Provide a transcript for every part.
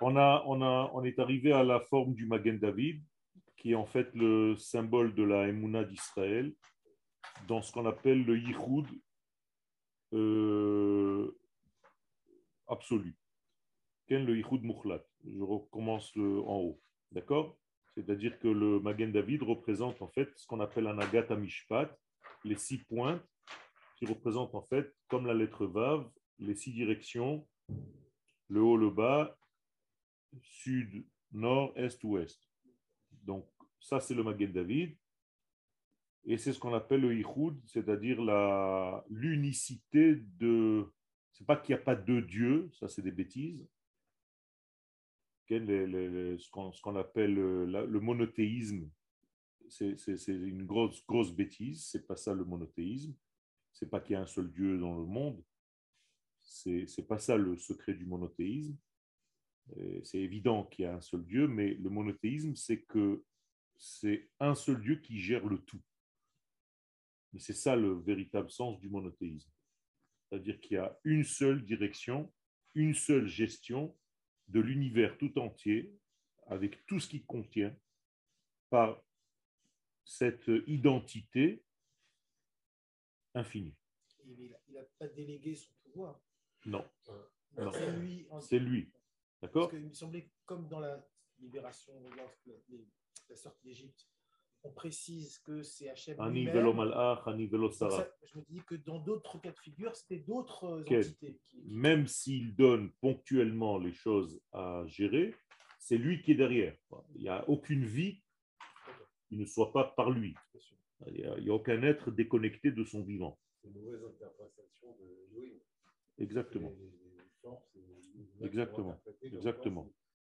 On est arrivé à la forme du Magen David, qui est en fait le symbole de la Emouna d'Israël, dans ce qu'on appelle le Yichud euh, absolu. Quel le Yichud Mukhlat. Je recommence en haut. D'accord? C'est-à-dire que le Magen David représente en fait ce qu'on appelle un Agat Mishpat, les 6 pointes qui représentent en fait, comme la lettre Vav, les 6 directions, le haut, le bas, sud, nord, est, ouest. Donc, ça, c'est le Magen David. Et c'est ce qu'on appelle le Yichud, c'est-à-dire l'unicité de. C'est pas qu'il n'y a pas deux dieux, ça, c'est des bêtises. Ce qu'on appelle le monothéisme, c'est une grosse bêtise. C'est pas ça le monothéisme. C'est pas qu'il y a un seul Dieu dans le monde. C'est pas ça le secret du monothéisme. C'est évident qu'il y a un seul Dieu, mais le monothéisme, c'est que c'est un seul Dieu qui gère le tout. Mais c'est ça le véritable sens du monothéisme. C'est-à-dire qu'il y a une seule direction, une seule gestion de l'univers tout entier, avec tout ce qu'il contient, par cette identité infinie. Il n'a pas délégué son pouvoir. Non. Non. C'est lui. C'est lui. D'accord? Parce qu'il me semblait, comme dans la libération, la sortie d'Égypte, on précise que c'est Hachem lui-même. Je me dis que dans d'autres cas de figure, c'était d'autres entités. Même s'il donne ponctuellement les choses à gérer, c'est lui qui est derrière. Il n'y a aucune vie qui ne soit pas par lui. Il n'y a aucun être déconnecté de son vivant. C'est une mauvaise interprétation de Elohim. Exactement. Exactement.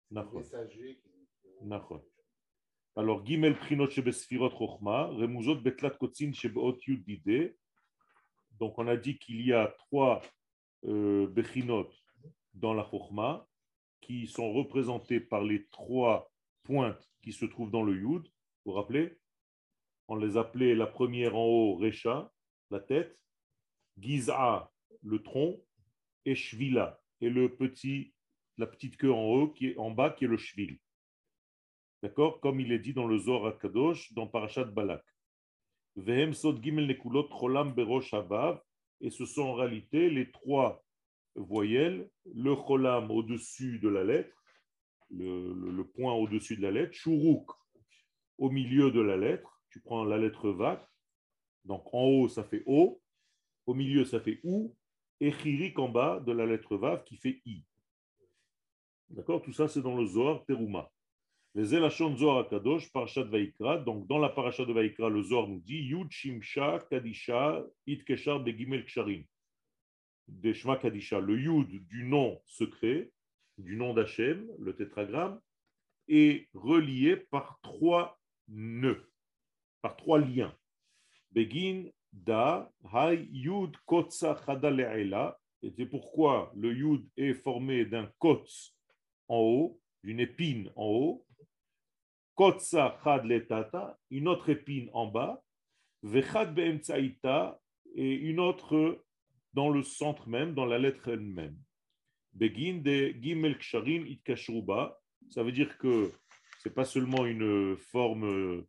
Alors, Gimel Prinot Shebesfirot Chochma, Remuzot Betlat Kotsin Shebeot Yud Dide. Donc, on a dit qu'il y a 3 Bechinot dans la Chochma qui sont représentés par les 3 pointes qui se trouvent dans le Yud. Vous vous rappelez? On les appelait la première en haut, Recha, la tête, Giza, le tronc, et Shvila, et la petite queue en haut, qui est en bas, qui est le Shvil. D'accord? Comme il est dit dans le Zohar HaKadosh, dans Parashat Balak. Vehem Sod Gimel Nekulot Cholam Berosh Havav, et ce sont en réalité les 3 voyelles, le Cholam au-dessus de la lettre, le point au-dessus de la lettre, Shuruk au milieu de la lettre, tu prends la lettre Vav, donc en haut ça fait O, au milieu ça fait OU, et Chirik en bas de la lettre Vav qui fait I. D'accord? Tout ça c'est dans le Zohar Teruma. Les Elachon Zohar Kadosh, Parashat Vaikra. Donc, dans la Parashat de Vaikra, le Zohar nous dit Yud Shimsha Kadisha Itkeshar Begimel Ksharim. De Shema Kadisha. Le Yud du nom secret, du nom d'Hachem, le tétragramme, est relié par 3 nœuds, par 3 liens. Begin, Da, Hay, Yud, Kotsa, Chada Le'ela. Et c'est pourquoi le Yud est formé d'un Kotz en haut, d'une épine en haut. Kotsa chad letata, une autre épine en bas, vechad be'emtsaïta, et une autre dans le centre même, dans la lettre elle-même. Begin de gimel ksharim itkashruba, ça veut dire que c'est pas seulement une forme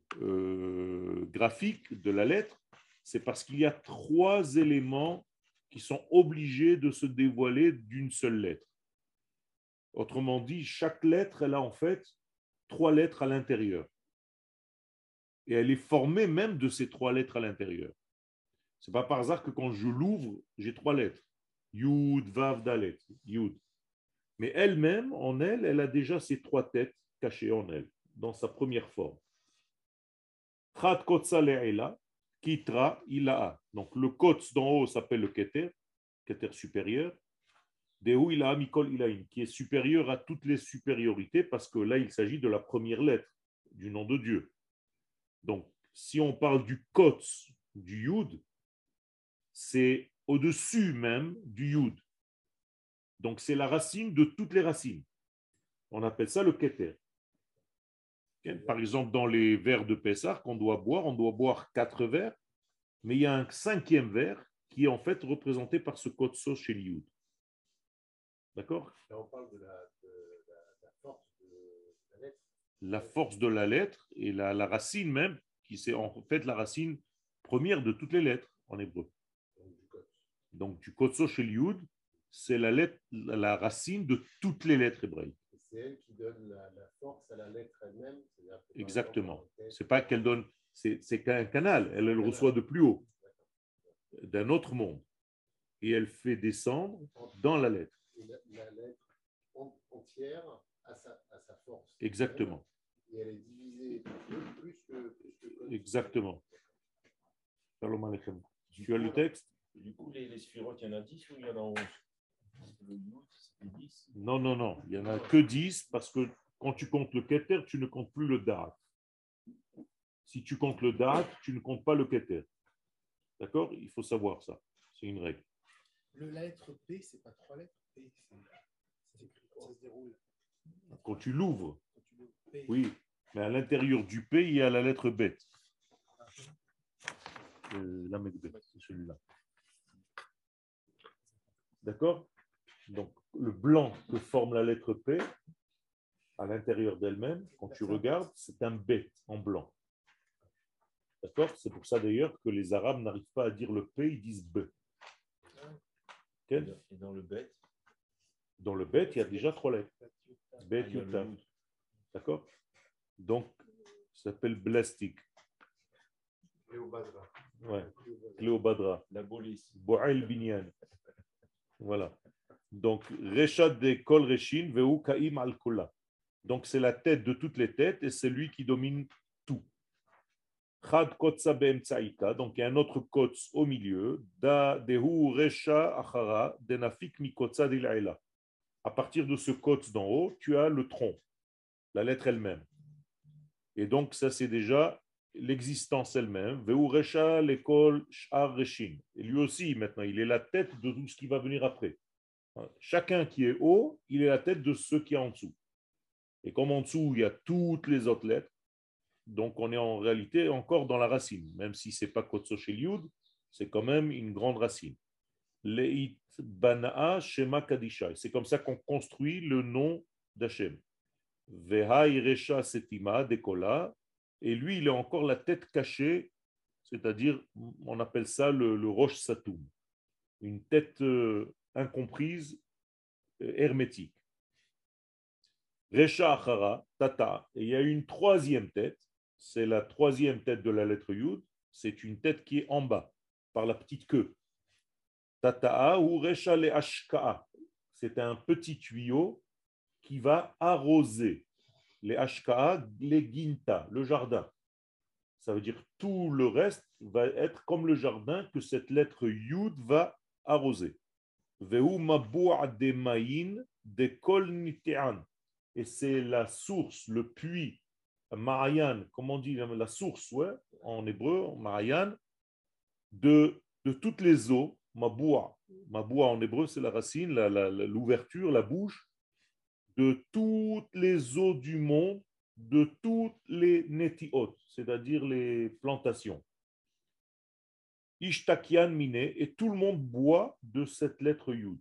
graphique de la lettre, c'est parce qu'il y a 3 éléments qui sont obligés de se dévoiler d'une seule lettre. Autrement dit, chaque lettre, elle a en fait 3 lettres à l'intérieur. Et elle est formée même de ces 3 lettres à l'intérieur. Ce n'est pas par hasard que quand je l'ouvre, j'ai 3 lettres. Yud, Vav, Dalet, Yud. Mais elle-même, en elle, elle a déjà ces 3 têtes cachées en elle, dans sa première forme. Trat Kotsa Le'ela, Kitra Ila'a. Donc le Kotz d'en haut s'appelle le Keter supérieur. Dehu Ila'a Mikol Ilaim, qui est supérieur à toutes les supériorités, parce que là, il s'agit de la première lettre du nom de Dieu. Donc, si on parle du Kotz, du Yud, c'est au-dessus même du Yud. Donc, c'est la racine de toutes les racines. On appelle ça le Keter. Par exemple, dans les verres de Pessah qu'on doit boire, on doit boire 4 verres, mais il y a un 5e verre qui est en fait représenté par ce Kotso chez le Yud. D'accord? Là, on parle de la force de la lettre. La force de la lettre et la racine même, qui c'est en fait la racine première de toutes les lettres en hébreu. Donc du kotso chez Yud, c'est la lettre, la racine de toutes les lettres hébraïques. C'est elle qui donne la force à la lettre elle-même. Exactement. C'est pas qu'elle donne, c'est qu'un canal. Elle le reçoit de plus haut, d'un autre monde. Et elle fait descendre dans la lettre. La lettre entière a sa force. Exactement. Et elle est divisée plus que Exactement. Shalom Aleichem. Tu as le texte? Du coup, les sphirotes, il y en a 10 ou il y en a 11? Le Yud, c'est 10. Non, non, non. Il n'y en a que 10 parce que quand tu comptes le Keter, tu ne comptes plus le Da'at. Si tu comptes le Da'at, tu ne comptes pas le Keter. D'accord? Il faut savoir ça. C'est une règle. La lettre P, c'est pas 3 lettres. P, ça se déroule. Quand tu l'ouvres, P. oui. Mais à l'intérieur du P, il y a la lettre Bet. La Mekbet, c'est celui-là. D'accord? Donc, le blanc que forme la lettre P, à l'intérieur d'elle-même, quand tu regardes, c'est un B en blanc. D'accord? C'est pour ça d'ailleurs que les Arabes n'arrivent pas à dire le P, ils disent B. Okay? Et dans le bet? Dans le Bet, il y a déjà 3 lettres. Bet, Yutav. D'accord? Donc, ça s'appelle Blastik. Cléobadra. Ouais. Cléobadra. La police. Bo'ail Binyan. Voilà. Donc, Reshad de Kol Reshin, Veu Kaim al Kola. Donc, c'est la tête de toutes les têtes et c'est lui qui domine tout. Chad Kotsa Be'emtsaïka. Donc, il y a un autre Kots au milieu. Da Dehu Resha Achara Denafik Mikotsa Dil'aila. À partir de ce Kots d'en haut, tu as le tronc, la lettre elle-même. Et donc, ça, c'est déjà l'existence elle-même. Veu Resha Lekol Sh'ar Reshin. Et lui aussi, maintenant, il est la tête de tout ce qui va venir après. Chacun qui est haut, il est la tête de ceux qui est en dessous. Et comme en dessous, il y a toutes les autres lettres, donc on est en réalité encore dans la racine. Même si ce n'est pas Kotso Shel Yud, c'est quand même une grande racine. Leit Bana'a Shema Kadisha. C'est comme ça qu'on construit le nom d'Hachem. Vehai Resha Setima Dekola. Et lui, il est encore la tête cachée, c'est-à-dire, on appelle ça le Rosh Satoum. Une tête incomprise, hermétique. Resha Achara, Tata. Et il y a une troisième tête, c'est la troisième tête de la lettre Yud, c'est une tête qui est en bas, par la petite queue. Tata'a ou Resha le Ashka'a. C'est un petit tuyau qui va arroser les Ashka'a, les Ginta, le jardin. Ça veut dire tout le reste va être comme le jardin que cette lettre Yud va arroser. Veu Mabu'a de Maïn de Kol Nite'an. Et c'est la source, le puits, Marayan, comment on dit la source, ouais, en hébreu, Marayan, de toutes les eaux, Maboua. Maboua en hébreu, c'est la racine, l'ouverture, la bouche, de toutes les eaux du monde, de toutes les netiot, c'est-à-dire les plantations. Ishtakian mine, et tout le monde boit de cette lettre Yud.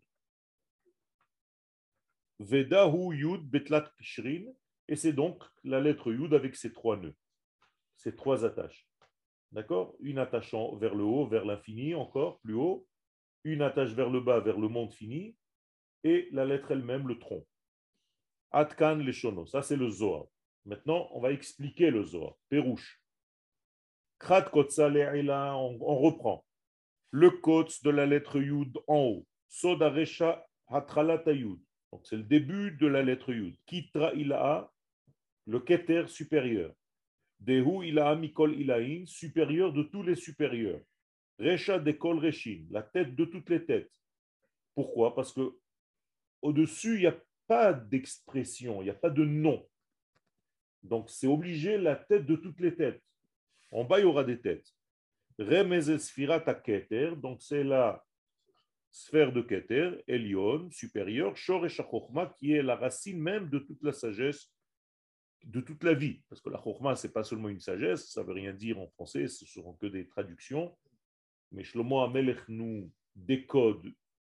Vedahu Yud Betlat Kishrin, et c'est donc la lettre Yud avec ses 3 nœuds, ses 3 attaches. D'accord? Une attachant vers le haut, vers l'infini, encore plus haut, une attache vers le bas, vers le monde fini, et la lettre elle-même, le tronc. Atkan Leshono, ça c'est le Zohar. Maintenant, on va expliquer le Zohar. Pérouche. Krat Kotsa Le'ila, on reprend. Le Kots de la lettre Yud en haut. Soda Resha Hatralata Yud. Donc, c'est le début de la lettre Yud. Kitra Ila'a, le Keter supérieur. Dehu Ila'a Mikol Ila'in, supérieur de tous les supérieurs. Resha de Kol Reshin, la tête de toutes les têtes. Pourquoi? Parce que au-dessus, il n'y a pas d'expression, il n'y a pas de nom. Donc, c'est obligé la tête de toutes les têtes. En bas, il y aura des têtes. Remez Sfirat Keter, donc c'est la sphère de Keter, Elion, supérieur, Shor et Shachochma, qui est la racine même de toute la sagesse, de toute la vie. Parce que la Chochma, ce n'est pas seulement une sagesse, ça ne veut rien dire en français, ce ne seront que des traductions. Mais Shlomo HaMelech nous décode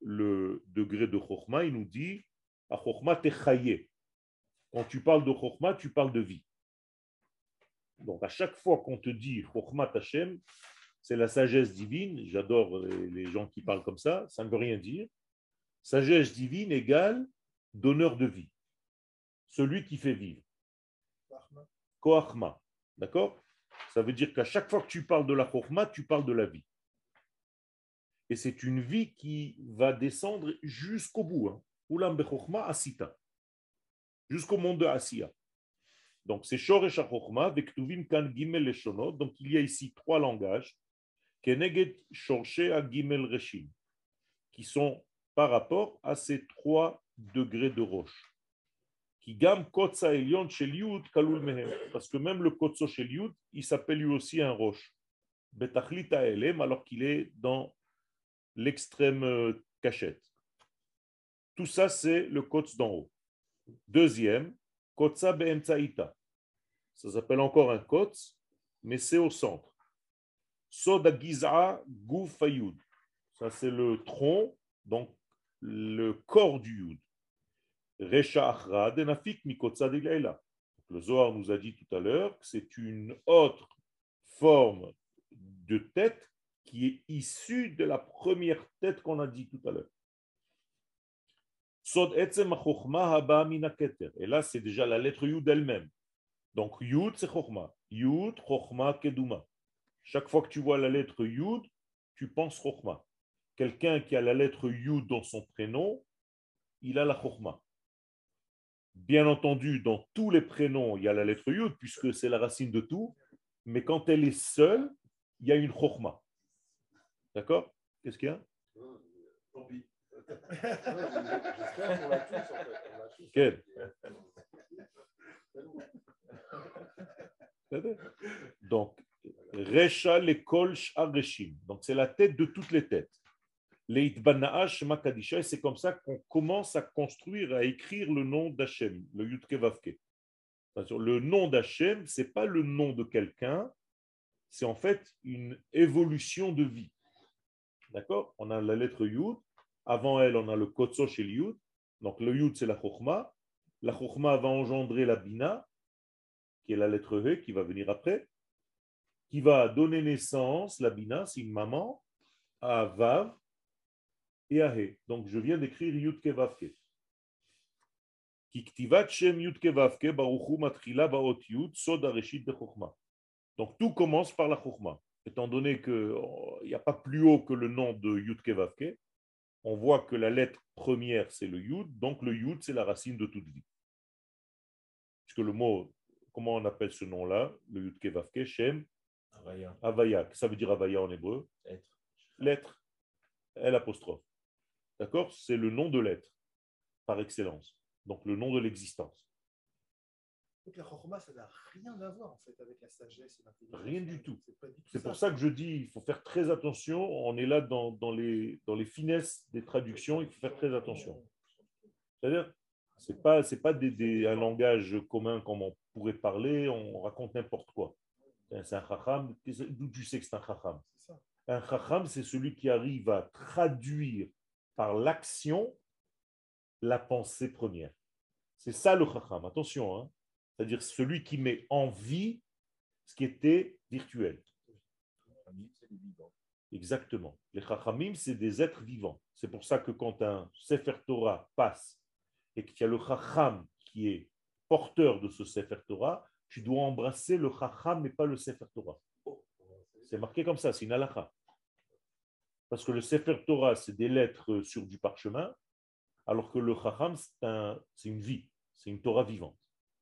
le degré de Chokhmah, il nous dit à Chokhmah techaye. Quand tu parles de Chokhmah, tu parles de vie. Donc à chaque fois qu'on te dit Chokhmah Hashem, c'est la sagesse divine. J'adore les gens qui parlent comme ça ne veut rien dire. Sagesse divine égale donneur de vie. Celui qui fait vivre. Koachma. D'accord? Ça veut dire qu'à chaque fois que tu parles de la Chokhmah, tu parles de la vie. Et c'est une vie qui va descendre jusqu'au bout. Ulam bechokhmah asita. Jusqu'au monde de Asiya. Donc c'est Shoresh HaChokhmah, Vektuvim kan Gimel Leshonot. Donc il y a ici 3 langages. Keneged Shorshe Gimel Reshim. Qui sont par rapport à ces 3 degrés de roche. Qui gam Kotsa Elion Shel Yud Kalul Mehem. Parce que même le Kotso Shel Yud, il s'appelle lui aussi un roche. Betachlita Elem, alors qu'il est dans l'extrême cachette. Tout ça, c'est le Kots d'en haut. Deuxième, Kotsa Be'emtsaïta. Ça s'appelle encore un Kots, mais c'est au centre. Soda Giza Guf Ayud. Ça, c'est le tronc, donc le corps du Yud. Resha Achra Denafik Mikotsa Deglaila. Le Zohar nous a dit tout à l'heure que c'est une autre forme de tête qui est issue de la première tête qu'on a dit tout à l'heure. Et là, c'est déjà la lettre Yud elle-même. Donc, Yud, c'est Chokhmah. Yud, Chokhmah, Keduma. Chaque fois que tu vois la lettre Yud, tu penses Chokhmah. Quelqu'un qui a la lettre Yud dans son prénom, il a la Chokhmah. Bien entendu, dans tous les prénoms, il y a la lettre Yud, puisque c'est la racine de tout. Mais quand elle est seule, il y a une Chokhmah. D'accord? Qu'est-ce qu'il y a? Tant pis. J'espère qu'on l'a tous, en fait. Quel? Donc, Resha lekol sh'areshim. Donc, c'est la tête de toutes les têtes. Leitbana'ash makadisha, c'est comme ça qu'on commence à construire, à écrire le nom d'Hachem, le Yudke Vavke. Le nom d'Hachem, ce n'est pas le nom de quelqu'un, c'est en fait une évolution de vie. D'accord? On a la lettre Yud. Avant elle, on a le Kotso chez le Yud. Donc le Yud, c'est la Chokhmah. La Chokhmah va engendrer la Bina, qui est la lettre He, qui va venir après, qui va donner naissance, la Bina, c'est une maman, à Vav et à He. Donc je viens d'écrire Yud Kevavke. Kiktivat Shem Yud Kevavke, Baruchu Matrila Baot Yud, Sod Areshit de Chokhmah. Donc tout commence par la Chokhmah. Étant donné qu'il n'y a pas plus haut que le nom de Yud Kevavke, on voit que la lettre première, c'est le Yud, donc le Yud, c'est la racine de toute vie. Puisque le mot, comment on appelle ce nom-là? Le Yud Kevavke, Shem, Avaya. Avaya. Ça veut dire Avaya en hébreu? Être. L'être. L'. D'accord? C'est le nom de l'être, par excellence. Donc le nom de l'existence. Donc la Chokhmah, ça n'a rien à voir en fait avec la sagesse et l'intelligence. Rien du tout. C'est pour ça que je dis, il faut faire très attention. On est là dans les finesses des traductions, il faut faire très attention. C'est-à-dire, ce n'est pas un langage commun comme on pourrait parler, on raconte n'importe quoi. C'est un chacham, d'où tu sais que c'est un chacham? Un chacham, c'est celui qui arrive à traduire par l'action la pensée première. C'est ça le chacham, attention, hein. C'est-à-dire celui qui met en vie ce qui était virtuel. Exactement. Les chachamim, c'est des êtres vivants. C'est pour ça que quand un Sefer Torah passe et qu'il y a le chacham qui est porteur de ce Sefer Torah, tu dois embrasser le chacham mais pas le Sefer Torah. C'est marqué comme ça, c'est une halakha. Parce que le Sefer Torah, c'est des lettres sur du parchemin, alors que le chacham, c'est une vie, c'est une Torah vivante.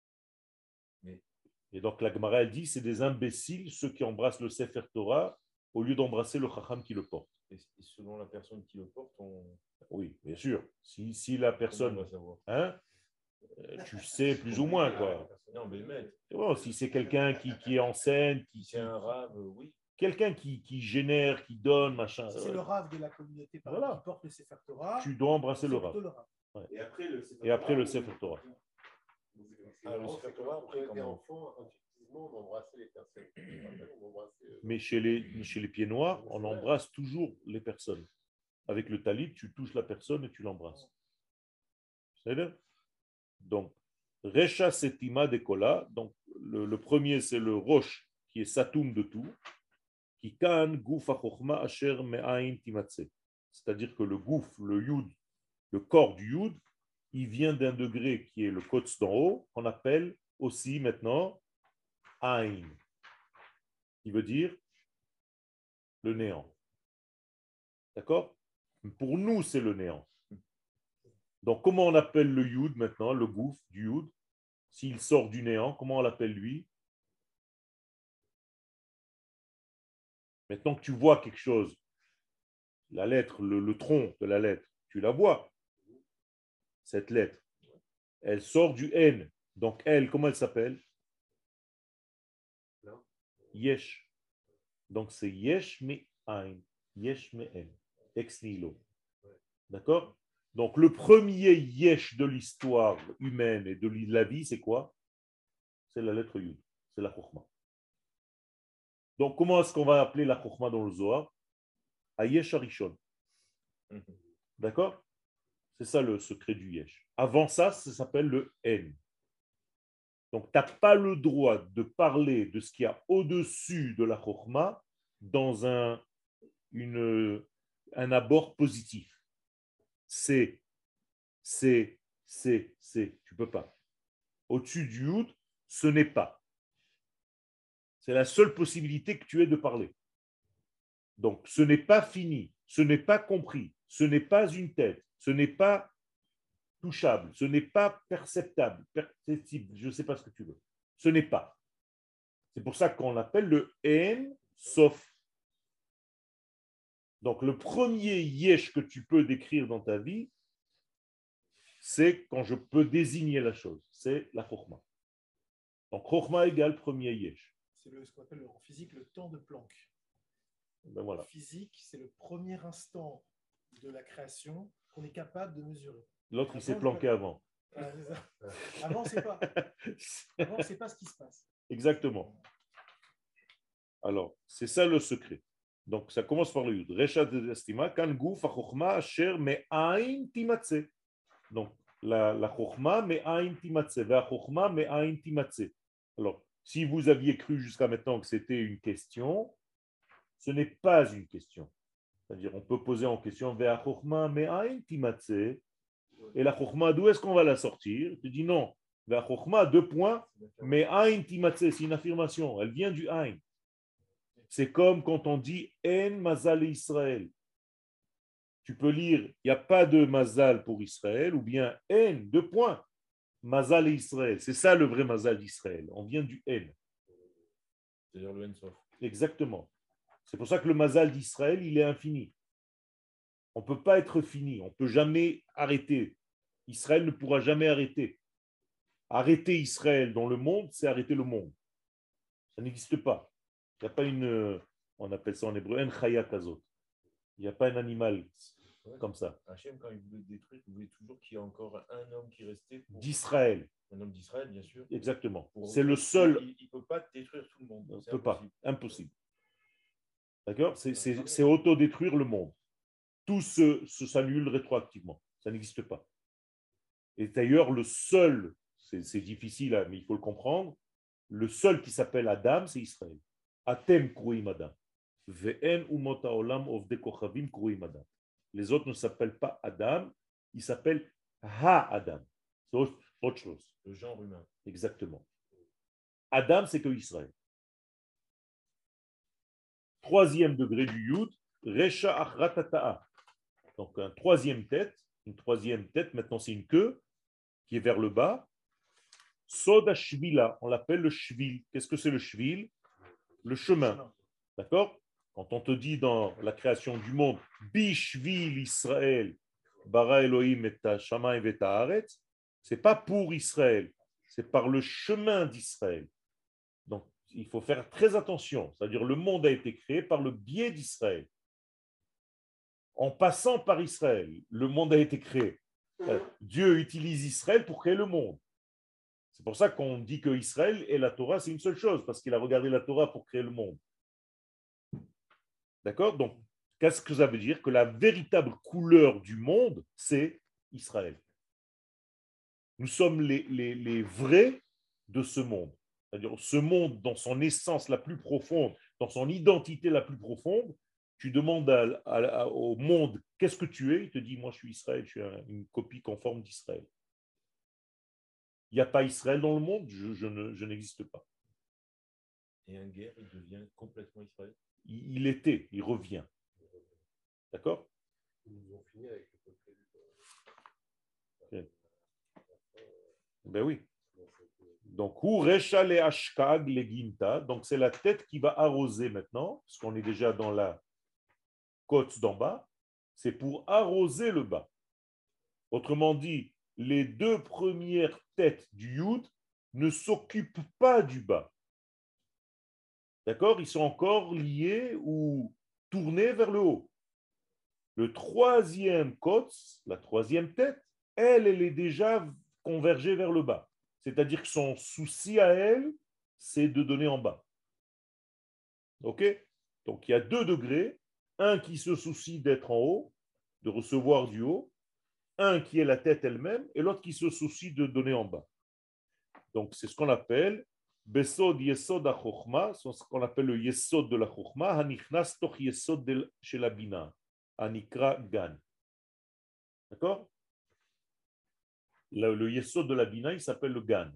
Et donc la Gemara dit c'est des imbéciles ceux qui embrassent le Sefer Torah au lieu d'embrasser le Chacham qui le porte. Et selon la personne qui le porte, Oui, bien sûr. Si la personne, hein, tu sais plus ou moins quoi. Non, mais maître. Bon, si c'est quelqu'un qui enseigne, c'est un rave, oui. Quelqu'un qui génère, qui donne, machin. Si c'est le rave de la communauté qui porte le Sefer Torah, tu dois embrasser le rave. Ouais. Et après le Sefer Torah. Le Sefer Torah, après, quand on était enfant, intuitivement, on embrassait les personnes. Mais chez les pieds noirs, on embrasse toujours les personnes. avec le talit, tu touches la personne et tu l'embrasses. C'est-à-dire? Donc, Recha Setima Dekola, donc le premier c'est le Roche qui est Satoum de tout, qui kan Gouf Achokma Asher Me'ain Timatse. C'est-à-dire que le Gouf, le Yud, le corps du Yud, il vient d'un degré qui est le Kotz d'en haut, qu'on appelle aussi maintenant Ain, qui veut dire le néant. D'accord? Pour nous, c'est le néant. Donc, comment on appelle le Yud maintenant, le Gouf du Yud? S'il sort du néant, comment on l'appelle lui? Maintenant que tu vois quelque chose, la lettre, le tronc de la lettre, tu la vois, cette lettre. Elle sort du N. Donc, elle, comment elle s'appelle? Yesh. Donc, c'est Yesh me Ein. Yesh me En. Ex nihilo. D'accord? Donc, le premier Yesh de l'histoire humaine et de la vie, c'est quoi? C'est la lettre Yud. C'est la Chokhmah. Donc, comment est-ce qu'on va appeler la Chokhmah dans le Zohar? Ayesh Arishon. D'accord? C'est ça le secret du Yesh. Avant ça, ça s'appelle le N. Donc, tu n'as pas le droit de parler de ce qu'il y a au-dessus de la Chokhmah dans un abord positif. C'est. Tu peux pas. Au-dessus du Yud, ce n'est pas. C'est la seule possibilité que tu aies de parler. Donc, ce n'est pas fini, ce n'est pas compris, ce n'est pas une tête, ce n'est pas touchable, ce n'est pas perceptable, perceptible, je ne sais pas ce que tu veux. Ce n'est pas. C'est pour ça qu'on appelle le En Sof. Donc, le premier yesh que tu peux décrire dans ta vie, c'est quand je peux désigner la chose. C'est la Chokhmah. Donc, Chokhmah égale premier yesh. C'est ce qu'on appelle en physique le temps de Planck. Ben voilà. En physique, c'est le premier instant de la création qu'on est capable de mesurer. L'autre, il s'est planqué avant. Avant, c'est pas. Avant, c'est pas ce qui se passe. Exactement. Alors, c'est ça le secret. Donc, ça commence par le Yud. Recha de Estima, kan guf ha-chokhma asher me'ain timatse. Donc, la chokhma me'ain timatse. Ve'a chokhma me'ain timatse. Alors, si vous aviez cru jusqu'à maintenant que c'était une question, ce n'est pas une question. C'est-à-dire, on peut poser en question Ve'a chokhma me'ain timatse. Et la chokhma, d'où est-ce qu'on va la sortir? Tu dis non. Ve'a chokhma, 2 points, me'ain timatse, c'est une affirmation. Elle vient du ain. C'est comme quand on dit En Mazal Israël. Tu peux lire, il n'y a pas de Mazal pour Israël, ou bien En, 2 points. Mazal et Israël. C'est ça le vrai Mazal d'Israël. On vient du En. C'est-à-dire le En-Sof. Exactement. C'est pour ça que le Mazal d'Israël, il est infini. On ne peut pas être fini. On ne peut jamais arrêter. Israël ne pourra jamais arrêter. Arrêter Israël dans le monde, c'est arrêter le monde. Ça n'existe pas. Il n'y a pas on appelle ça en hébreu, en chaya kazot. Il n'y a pas un animal comme ça. Hachem, quand il voulait détruire, il voulait toujours qu'il y ait encore un homme qui restait. D'Israël. Un homme d'Israël, bien sûr. Exactement. C'est le seul. Il ne peut pas détruire tout le monde. Il ne peut pas. Impossible. D'accord? C'est autodétruire le monde. Tout s'annule rétroactivement. Ça n'existe pas. Et d'ailleurs, le seul, c'est difficile, hein, mais il faut le comprendre, le seul qui s'appelle Adam, c'est Israël. Atem kruim Adam. Ve'en umot ha'olam ovdei kochavim kruim Adam. Les autres ne s'appellent pas Adam, ils s'appellent Ha-Adam. C'est autre chose. Le genre humain. Exactement. Adam, c'est que Israël. 3e degré du Yud, Recha Achratata'a. Donc une troisième tête, maintenant c'est une queue qui est vers le bas. Soda Shvila, on l'appelle le Shvil. Qu'est-ce que c'est le Shvil? Le chemin. D'accord? Quand on te dit dans la création du monde, Bishvil Israël, Bara Elohim et Shamayim et Haaretz, c'est pas pour Israël, c'est par le chemin d'Israël. Donc il faut faire très attention, c'est-à-dire le monde a été créé par le biais d'Israël. En passant par Israël, le monde a été créé. Dieu utilise Israël pour créer le monde. C'est pour ça qu'on dit que Israël et la Torah, c'est une seule chose, parce qu'il a regardé la Torah pour créer le monde. D'accord? Donc, Qu'est-ce que ça veut dire? Que la véritable couleur du monde, c'est Israël. Nous sommes les vrais de ce monde. C'est-à-dire ce monde dans son essence la plus profonde, dans son identité la plus profonde, tu demandes au monde qu'est-ce que tu es, il te dit moi je suis Israël, je suis une copie conforme d'Israël. Il n'y a pas Israël dans le monde, je n'existe pas. Et un guerre, il devient complètement Israël. Il était, il revient. D'accord? Ils ont fini avec le peuple élu. Ben oui. Donc, donc c'est la tête qui va arroser maintenant, parce qu'on est déjà dans la côte d'en bas, c'est pour arroser le bas. Autrement dit, les deux premières têtes du Yud ne s'occupent pas du bas. D'accord? Ils sont encore liés ou tournés vers le haut. Le troisième côte, la troisième tête, elle est déjà convergée vers le bas. C'est-à-dire que son souci à elle, c'est de donner en bas. OK? Donc, il y a 2 degrés. Un qui se soucie d'être en haut, de recevoir du haut. Un qui est la tête elle-même, et l'autre qui se soucie de donner en bas. Donc, c'est ce qu'on appelle Besod Yesod HaChochma, c'est ce qu'on appelle le Yesod de la Chochma, Hanichnas Toch Yesod chez la Bina, Anikra Gan. D'accord? Le Yesod de la Bina, il s'appelle le Gan.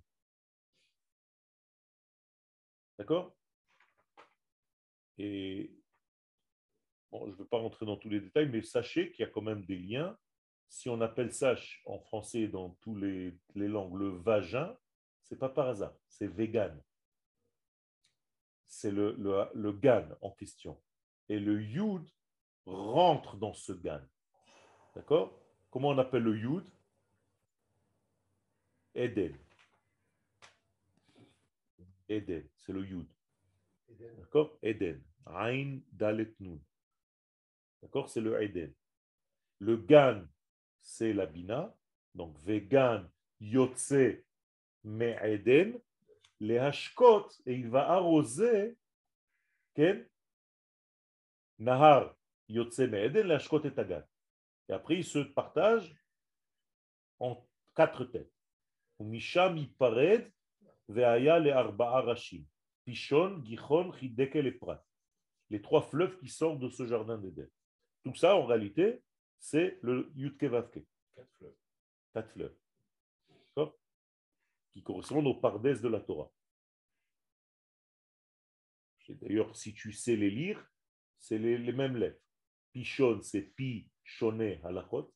D'accord? Et bon, je ne veux pas rentrer dans tous les détails, mais sachez qu'il y a quand même des liens. Si on appelle ça en français dans tous les langues le vagin, ce n'est pas par hasard, c'est vegan. C'est le gan en question. Et le yud rentre dans ce gan. D'accord? Comment on appelle le yud? Eden. Eden, c'est le yud. D'accord? Eden. Ain dalet nun. D'accord? C'est le Eden. Le gan, c'est la bina. Donc, vegan, yotse, me Eden. Les hashkot, et il va arroser, ken, nahar, yotse, me Eden, les hashkot et tagan. Et après, ils se partagent en 4 têtes. Misham ipared ve'aya le arba'a rashim. Pishon, Gichon, Hideke et Prat. Les 3 fleuves qui sortent de ce jardin d'Éden. Tout ça, en réalité, c'est le Yudke Vavke. 4 fleuves. 4 fleuves. D'accord? Qui correspondent aux pardes de la Torah. D'ailleurs, si tu sais les lire, c'est les mêmes lettres. Pishon, c'est Pi, Shoné, Halachot.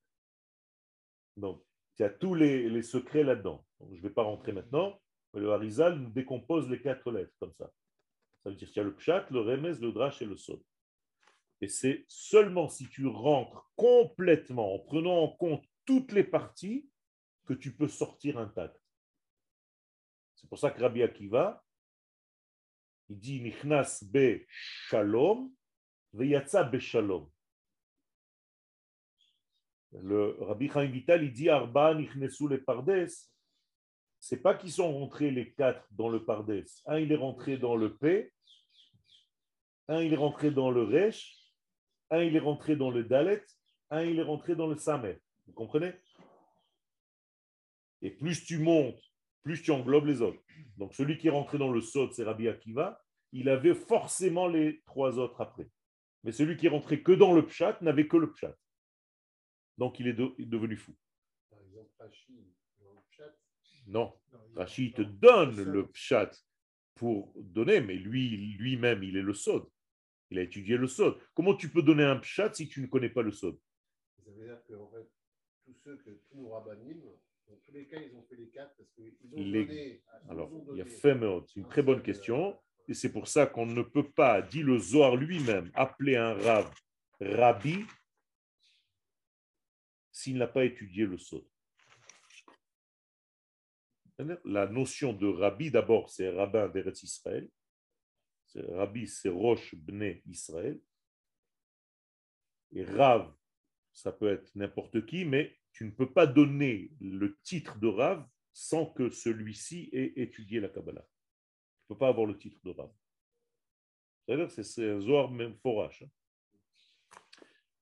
Donc, il y a tous les secrets là-dedans. Donc, je ne vais pas rentrer maintenant, mais le Harizal nous décompose les 4 lettres comme ça. Ça veut dire qu'il y a le Pshat, le Remez, le Drash et le Sod. Et c'est seulement si tu rentres complètement, en prenant en compte toutes les parties, que tu peux sortir intact. C'est pour ça que Rabbi Akiva, il dit Nichnas be shalom, veyatsa be shalom. Le Rabbi Chaim Vital, il dit Arba nichnesu le pardes. C'est pas qu'ils sont rentrés les 4 dans le pardes. Un, il est rentré dans le P, un, il est rentré dans le Resh, un, il est rentré dans le Dalet, un, il est rentré dans le Samet. Vous comprenez? Et plus tu montes, plus tu englobes les autres. Donc celui qui est rentré dans le Sod, c'est Rabbi Akiva, il avait forcément les 3 autres après. Mais celui qui est rentré que dans le Pshat n'avait que le Pshat. Donc il est devenu fou. Par exemple, Rashi, dans le Pshat. Non, Rashi te donne le Pshat pour donner, mais lui-même, il est le Sod. Il a étudié le Sod. Comment tu peux donner un Pshat si tu ne connais pas le Sod? Ça veut dire que en fait, tous nos rabbinim, dans tous les cas, ils ont fait les 4 parce qu'ils ont donné. Alors, il y a fait, c'est une très bonne question. Et c'est pour ça qu'on ne peut pas, dit le Zohar lui-même, appeler un Rav Rabbi s'il n'a pas étudié le Sod. La notion de Rabbi, d'abord, c'est rabbin d'Eretz Israël. Rabbi, c'est Rosh Bnei Israël. Et Rav, ça peut être n'importe qui, mais tu ne peux pas donner le titre de Rav sans que celui-ci ait étudié la Kabbalah. Tu ne peux pas avoir le titre de Rav. C'est-à-dire que c'est un Zohar même forache.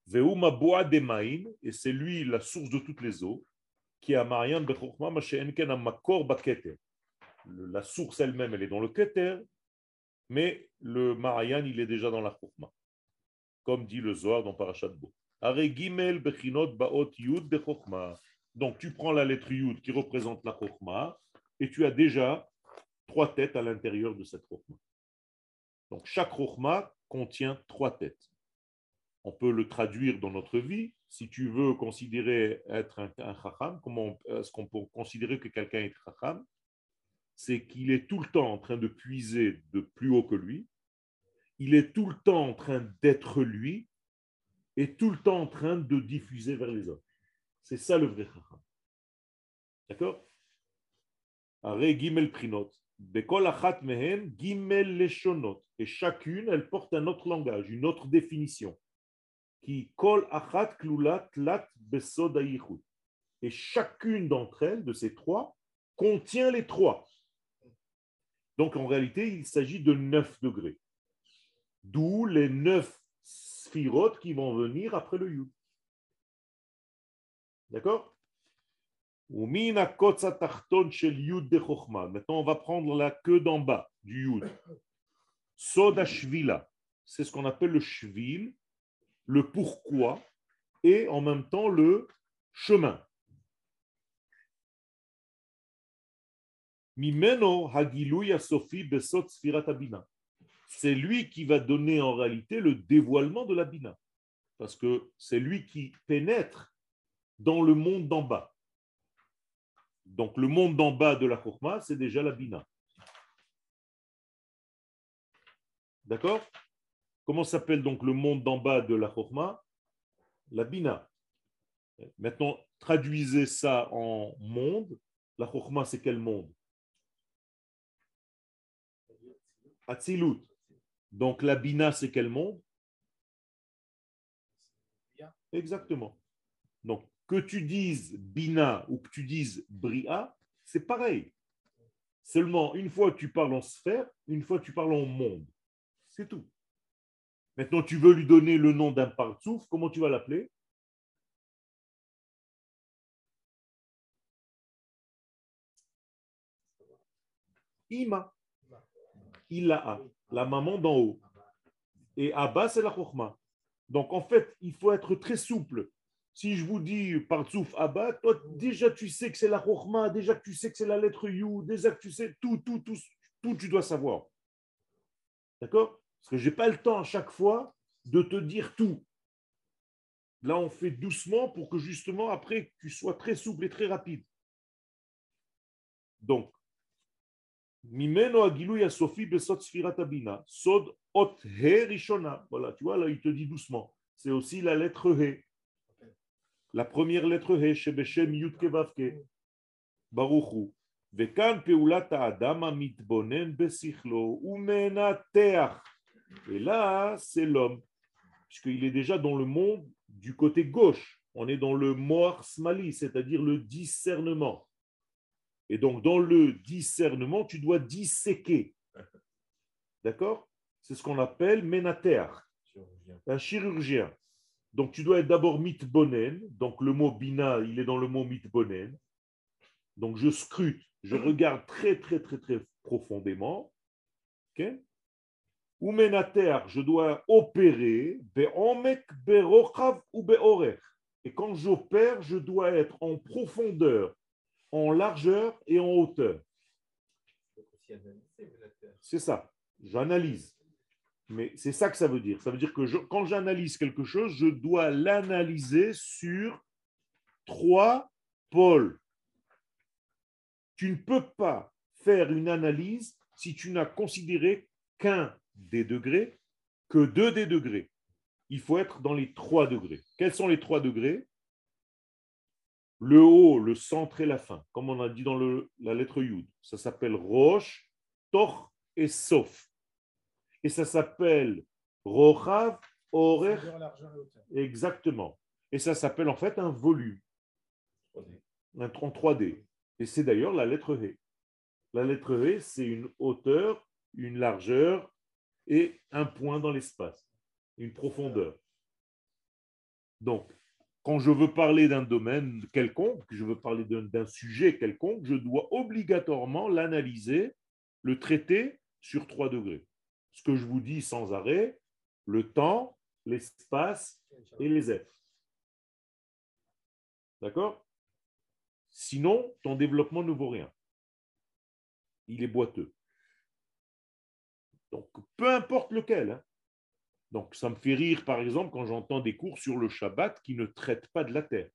Veuma boa de maim, et c'est lui la source de toutes les eaux, qui est à Mariam Bechokma, Masheenken Amakor Baketer. La source elle-même, elle est dans le Keter, mais le Marayan, il est déjà dans la Chokma, comme dit le Zohar dans Parashat Bo. Are Gimel Bechinot Baot Yud Bechokma. Donc tu prends la lettre Yud qui représente la Chokma, et tu as déjà 3 têtes à l'intérieur de cette Chokma. Donc chaque Chokma contient 3 têtes. On peut le traduire dans notre vie. Si tu veux considérer être un chacham, comment est-ce qu'on peut considérer que quelqu'un est chacham? C'est qu'il est tout le temps en train de puiser de plus haut que lui. Il est tout le temps en train d'être lui et tout le temps en train de diffuser vers les autres. C'est ça le vrai chacham. D'accord? Aré gimel prinot. Bekol achat mehen gimel leshonot. Et chacune, elle porte un autre langage, une autre définition. Qui kol achat klulat lat besod hayichud. Et chacune d'entre elles, de ces 3, contient les 3. Donc en réalité, il s'agit de 9 degrés. D'où les 9 sphirotes qui vont venir après le yud. D'accord? Maintenant, on va prendre la queue d'en bas du yud. Soda shvila, c'est ce qu'on appelle le shvil, le pourquoi et en même temps le chemin. Mimeno hagiluya sofi besot sfirat abina. C'est lui qui va donner en réalité le dévoilement de la bina. Parce que c'est lui qui pénètre dans le monde d'en bas. Donc le monde d'en bas de la Chokhma, c'est déjà la bina. D'accord? Comment s'appelle donc le monde d'en bas de la Chokhma? La bina. Maintenant, traduisez ça en monde. La Chokhma, c'est quel monde? Atzilut. Donc la bina, c'est quel monde? Exactement. Donc, que tu dises bina ou que tu dises bria, c'est pareil. Seulement, une fois tu parles en sphère, une fois tu parles en monde. C'est tout. Maintenant, tu veux lui donner le nom d'un partsouf, comment tu vas l'appeler? Ima. Ilaha, la maman d'en haut. Et Abba, c'est la Chokhma. Donc, en fait, il faut être très souple. Si je vous dis partsouf Abba, toi, déjà, tu sais que c'est la Chokhma, déjà que tu sais que c'est la lettre You, déjà que tu sais tout, tu dois savoir. D'accord? Parce que je n'ai pas le temps à chaque fois de te dire tout. Là, on fait doucement pour que justement, après, tu sois très souple et très rapide. Donc, Mimeno agilu ya Sophie besot sfirat abina, sod ot he rishona. Voilà, tu vois, là, il te dit doucement. C'est aussi la lettre he. La première lettre he, shebeshem yud kevavke, baruchu. Vekan peulat ha'adam hamitbonen besichlo umenateach. Et là, c'est l'homme, puisqu'il est déjà dans le monde du côté gauche. On est dans le moar smali, c'est-à-dire le discernement. Et donc, dans le discernement, tu dois disséquer. D'accord? C'est ce qu'on appelle ménater, un chirurgien. Donc, tu dois être d'abord mitbonen. Donc, le mot bina, il est dans le mot mitbonen. Donc, je scrute, je regarde très, très, très, très profondément. OK? Ou ménater, je dois opérer, be'omek, be'rochav ou be'orech. Et quand j'opère, je dois être en profondeur, en largeur et en hauteur. C'est ça, j'analyse. Mais c'est ça que ça veut dire. Ça veut dire que quand j'analyse quelque chose, je dois l'analyser sur 3 pôles. Tu ne peux pas faire une analyse si tu n'as considéré qu'un des degrés, que 2 des degrés. Il faut être dans les 3 degrés. Quels sont les 3 degrés? Le haut, le centre et la fin, comme on a dit dans la lettre Yud. Ça s'appelle Rosh, Toch et Sof. Et ça s'appelle Rochav, Orech. Exactement. Et ça s'appelle en fait un volume. En 3D. Et c'est d'ailleurs la lettre He. La lettre He, c'est une hauteur, une largeur et un point dans l'espace. Une profondeur. Donc, quand je veux parler d'un domaine quelconque, je veux parler d'un sujet quelconque, je dois obligatoirement l'analyser, le traiter sur 3 degrés. Ce que je vous dis sans arrêt, le temps, l'espace et les êtres. D'accord? Sinon, ton développement ne vaut rien. Il est boiteux. Donc, peu importe lequel. Hein. Donc, ça me fait rire, par exemple, quand j'entends des cours sur le Shabbat qui ne traitent pas de la terre.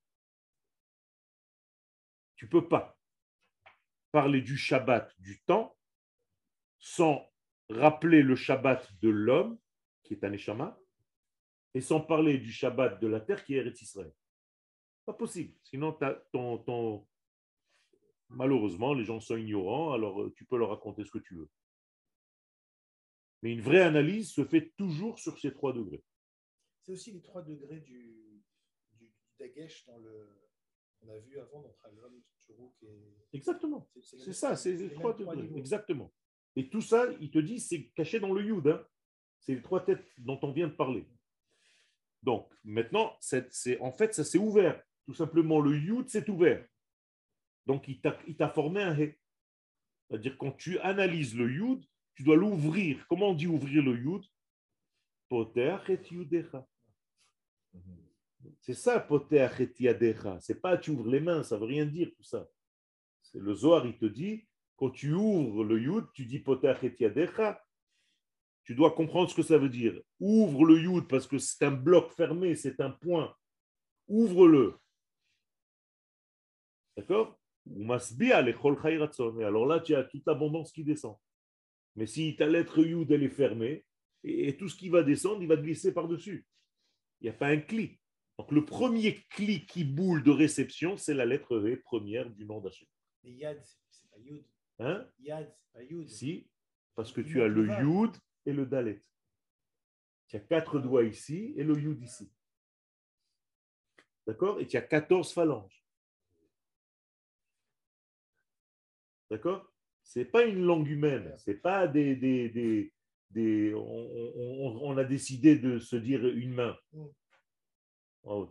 Tu ne peux pas parler du Shabbat, du temps, sans rappeler le Shabbat de l'homme, qui est un Neshama, et sans parler du Shabbat de la terre, qui est Eretz Israël. Pas possible. Sinon, malheureusement, les gens sont ignorants, alors tu peux leur raconter ce que tu veux. Mais une vraie analyse se fait toujours sur ces 3 degrés. C'est aussi les 3 degrés du Dagesh dans le. On a vu avant notre album Turuk et. Exactement. C'est ça, c'est les 3 degrés. Exactement. Et tout ça, il te dit, c'est caché dans le Yud. Hein. C'est les 3 têtes dont on vient de parler. Donc, maintenant, en fait, ça s'est ouvert. Tout simplement, le Yud s'est ouvert. Donc, il t'a formé un He. C'est-à-dire, quand tu analyses le Yud, tu dois l'ouvrir. Comment on dit ouvrir le Yud? Poter et Yudecha. C'est ça, Poter et Yadecha. C'est pas tu ouvres les mains, ça veut rien dire tout ça. C'est le Zohar, il te dit, quand tu ouvres le Yud, tu dis Poter et Yadecha. Tu dois comprendre ce que ça veut dire. Ouvre le Yud parce que c'est un bloc fermé, c'est un point. Ouvre-le. D'accord? Et alors là, tu as toute l'abondance qui descend. Mais si ta lettre Yud, elle est fermée, et tout ce qui va descendre, il va glisser par-dessus. Il n'y a pas un clic. Donc le premier clic qui boule de réception, c'est la lettre V première du nom d'Hachem. Mais Yad, c'est pas Yud. Hein? Yad, c'est pas Yud. Si, parce que tu as le Yud et le Dalet. Tu as 4 doigts ici et le Yud ici. D'accord? Et tu as 14 phalanges. D'accord? Ce n'est pas une langue humaine. C'est pas on a décidé de se dire une main. Oh.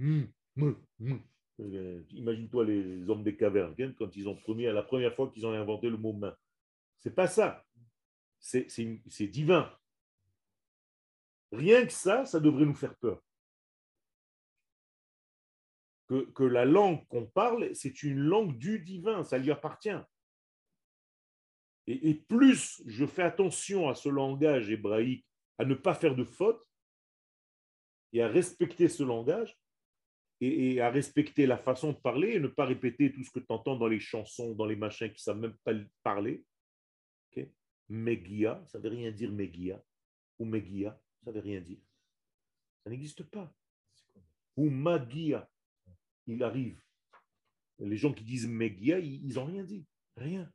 Imagine-toi les hommes des cavernes, quand ils ont la première fois qu'ils ont inventé le mot main. C'est pas ça. C'est divin. Rien que ça devrait nous faire peur. Que la langue qu'on parle, c'est une langue du divin, ça lui appartient. Et plus je fais attention à ce langage hébraïque, à ne pas faire de fautes, et à respecter ce langage, et à respecter la façon de parler, et ne pas répéter tout ce que tu entends dans les chansons, dans les machins qui ne savent même pas parler. Okay? Megia, ça ne veut rien dire Megia, ou Megia, ça ne veut rien dire. Ça n'existe pas. Ou Magia, il arrive. Les gens qui disent Megia, ils n'ont rien dit. Rien.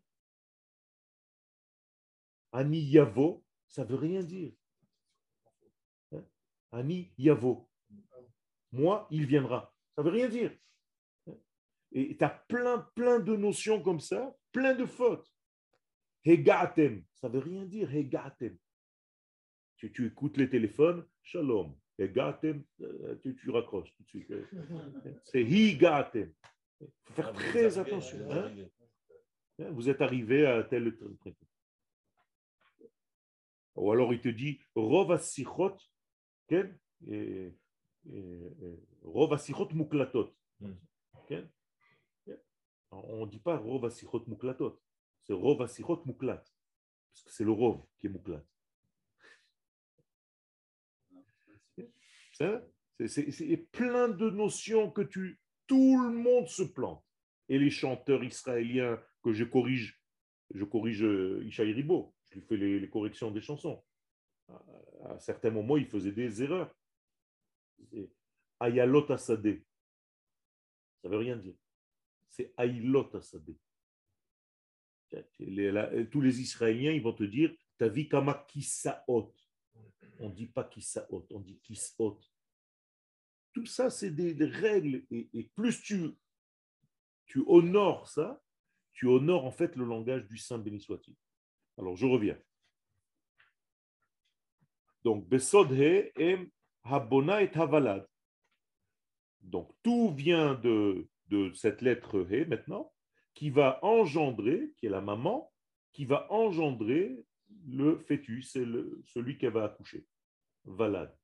Ani Yavo, ça ne veut rien dire. Hein? Ani Yavo. Moi, il viendra. Ça ne veut rien dire. Et tu as plein de notions comme ça, plein de fautes. Hegatem, ça ne veut rien dire. Hegatem. Tu écoutes les téléphones, shalom. Hegatem, tu raccroches tout de suite. C'est higatem. Il faut faire très attention. Hein? Vous êtes arrivé à tel truc. Ou alors il te dit Rov asichot, Rov asichot muklatot. On ne dit pas Rov asichot muklatot, c'est Rov asichot muklat, parce que c'est le Rov qui est muklat. C'est plein de notions que tout le monde se plante. Et les chanteurs israéliens que je corrige Ishaï Ribo, je lui fais les corrections des chansons. À certains moments, il faisait des erreurs. Ayalot Asadeh. Ça ne veut rien dire. C'est Ailot Asadeh. Tous les Israéliens, ils vont te dire ta vie kama kisaot. On ne dit pas kisaot, on dit kisot. Tout ça, c'est des règles. Et plus tu honores ça, tu honores en fait le langage du Saint béni soit-il. Alors, je reviens. Donc, Besodhe em habona et havalad. Donc, tout vient de cette lettre He maintenant, qui va engendrer, qui est la maman, qui va engendrer le fœtus, c'est celui qu'elle va accoucher. Valad.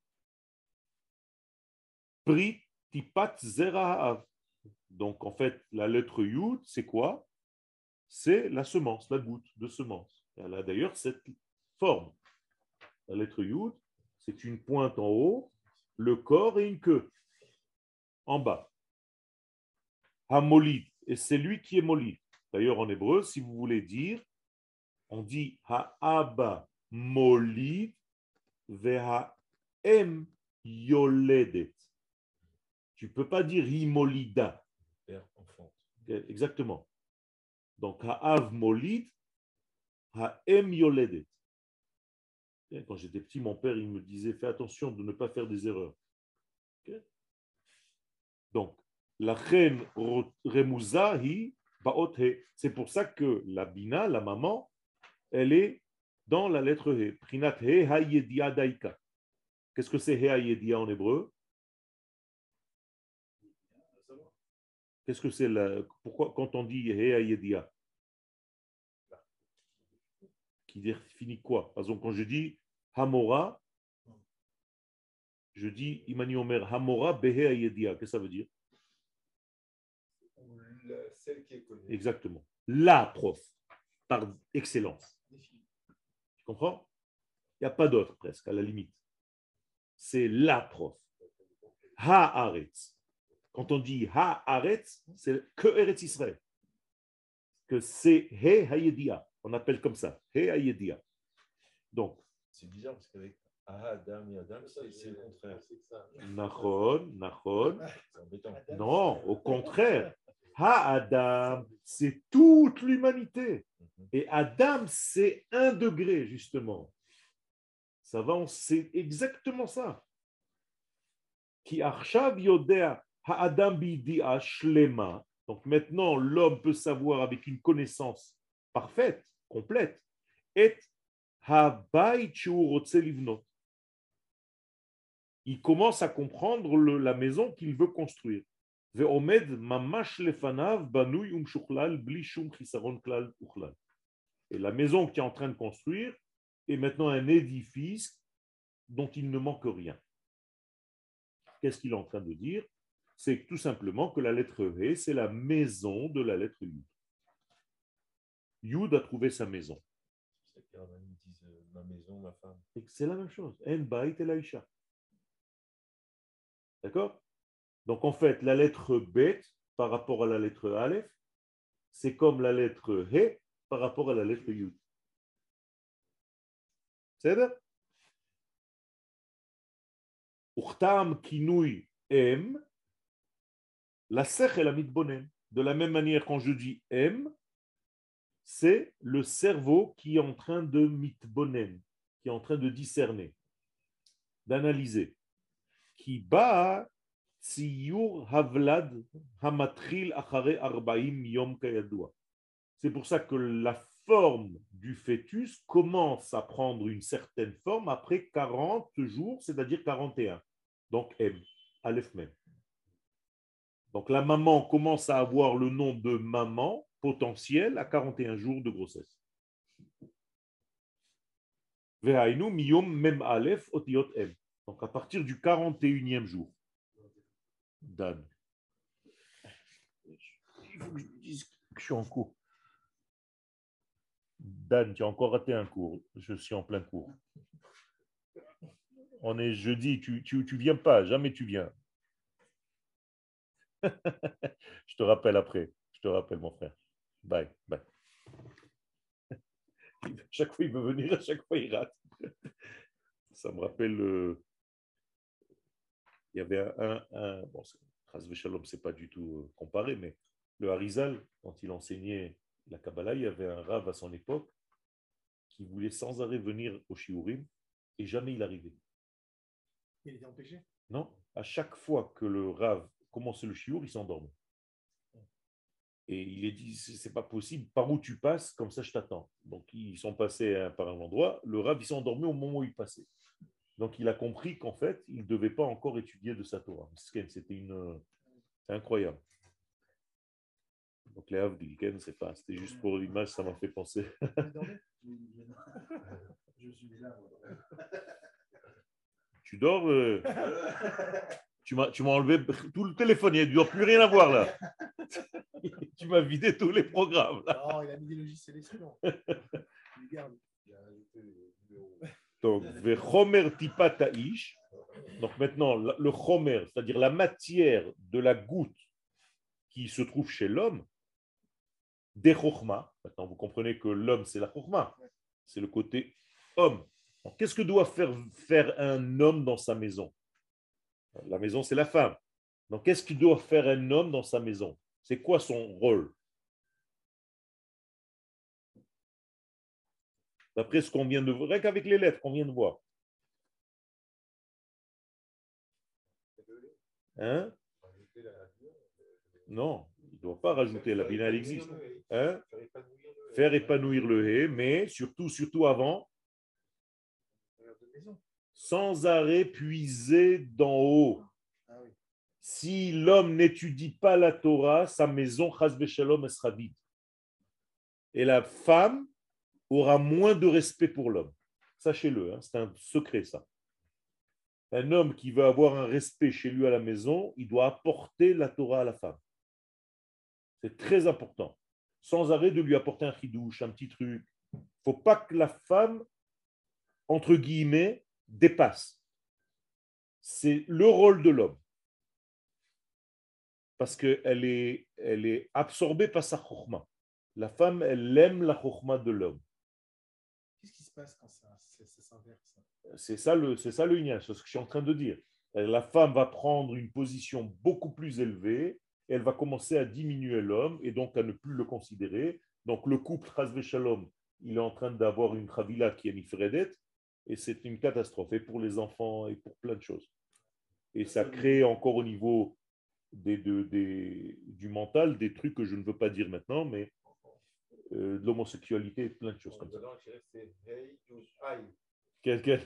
Pri tipat zera. Donc, en fait, la lettre Yud, c'est quoi? C'est la semence, la goutte de semence. Elle a d'ailleurs cette forme. La lettre Yud, c'est une pointe en haut, le corps et une queue en bas. Hamolid, et c'est lui qui est molid. D'ailleurs, en hébreu, si vous voulez dire, on dit ha'aba molid ve'ha'em yoledet. Tu ne peux pas dire imolida. Père, enfant. Exactement. Donc, ha'av molid, ha'em yoledet. Quand j'étais petit, mon père, il me disait, fais attention de ne pas faire des erreurs. Okay? Donc, la reine remouzahi baothe. C'est pour ça que la bina, la maman, elle est dans la lettre he. Prinat he hayedia daika. Qu'est-ce que c'est he hayedia en hébreu? Qu'est-ce que c'est la... Pourquoi quand on dit he hayedia? Qui définit quoi? Par exemple, quand je dis Hamora, je dis Imani Omer Hamora Behe Ayedia. Qu'est-ce que ça veut dire? Celle qui est connue. Exactement. La prof, par excellence. Tu comprends? Il n'y a pas d'autre presque, à la limite. C'est la prof. Ha-Aretz. Quand on dit Ha-Aretz, c'est que Eretz Israël. Que c'est He Hayedia. On appelle comme ça. He Hayedia. Donc, c'est bizarre parce qu'avec Adam et Adam, c'est le contraire. Nachon. C'est embêtant. Non, au contraire. Ha-Adam, c'est toute l'humanité. Et Adam, c'est 1 degré, justement. Ça va, c'est exactement ça. Qui arshav yodea ha-Adam bidia shlema. Donc maintenant, l'homme peut savoir avec une connaissance parfaite, complète, et ha-bayit shu rotze livnot. Il commence à comprendre la maison qu'il veut construire. Et la maison qu'il est en train de construire est maintenant un édifice dont il ne manque rien. Qu'est-ce qu'il est en train de dire? C'est tout simplement que la lettre He, c'est la maison de la lettre Yud. Yud a trouvé sa maison. Ils disent ma maison, ma femme. C'est la même chose. En bait el aisha. D'accord? Donc en fait, la lettre Bet par rapport à la lettre Aleph, c'est comme la lettre He par rapport à la lettre Yud. C'est ça? Uchtam kinui M, la sechel amit bonem. De la même manière, quand je dis M, c'est le cerveau qui est en train de mitbonen, qui est en train de discerner, d'analyser. Qui bat Tziyur Havlad Hamatril Achare Arbaim Yom Kayadua. C'est pour ça que la forme du fœtus commence à prendre une certaine forme après 40 jours, c'est-à-dire 41. Donc M, Aleph Mem. Donc la maman commence à avoir le nom de maman potentielle à 41 jours de grossesse. Vehainu Miyom Mem Aleph Otiot M. Donc à partir du 41e jour. Dan. Il faut que je dise que je suis en cours. Dan, tu as encore raté un cours. Je suis en plein cours. On est jeudi, tu viens pas, jamais tu viens. Je te rappelle après. Je te rappelle, mon frère. Bye. Chaque fois, il veut venir, à chaque fois, il rate. Ça me rappelle... il y avait bon, Chas Shalom, c'est pas du tout comparé, mais le Harizal, quand il enseignait la Kabbalah, il y avait un Rav à son époque qui voulait sans arrêt venir au Shiurim et jamais il arrivait. Il était empêché? Non, à chaque fois que le Rav commençait le Shiur, il s'endormait. Et il a dit, c'est pas possible, par où tu passes, comme ça je t'attends. Donc ils sont passés par un endroit, le Rav il s'est endormi au moment où il passait. Donc il a compris qu'en fait, il ne devait pas encore étudier de sa Torah. C'est incroyable. Donc les Havdil, c'est pas, c'était juste pour l'image, ça m'a fait penser. Tu dors tu m'as enlevé tout le téléphone, il ne doit plus rien avoir là. Tu m'as vidé tous les programmes. Là. Non, il a mis des logiciels espions. Il garde. Donc, Vechomer tipa ta'ish. Donc maintenant, le chomer, c'est-à-dire la matière de la goutte qui se trouve chez l'homme, des chokhma. Maintenant, vous comprenez que l'homme, c'est la chokhma. C'est le côté homme. Qu'est-ce que doit faire un homme dans sa maison? La maison, c'est la femme. Donc, qu'est-ce qu'il doit faire un homme dans sa maison? C'est quoi son rôle? D'après ce qu'on vient de voir, qu'avec les lettres qu'on vient de voir. Hein? Non, il ne doit pas rajouter. La bina, elle existe. Hein? Faire épanouir le hé, mais surtout avant, sans arrêt puiser d'en haut. Si l'homme n'étudie pas la Torah, sa maison, chas v'shalom, elle sera vide. Et la femme aura moins de respect pour l'homme. Sachez-le, hein, c'est un secret ça. Un homme qui veut avoir un respect chez lui à la maison, il doit apporter la Torah à la femme. C'est très important. Sans arrêt de lui apporter un chidouche, un petit truc. Il ne faut pas que la femme, entre guillemets, dépasse. C'est le rôle de l'homme. Parce qu'elle est absorbée par sa chokhma. La femme, elle aime la chokhma de l'homme. Qu'est-ce qui se passe quand ça s'inverse? C'est ça le lien, c'est ce que je suis en train de dire. La femme va prendre une position beaucoup plus élevée, et elle va commencer à diminuer l'homme et donc à ne plus le considérer. Donc le couple chas v'shalom, il est en train d'avoir une chavila qui est nifredet, et c'est une catastrophe, et pour les enfants, et pour plein de choses. Et ça crée encore au niveau du mental des trucs que je ne veux pas dire maintenant, mais de l'homosexualité et plein de choses comme ça. Quel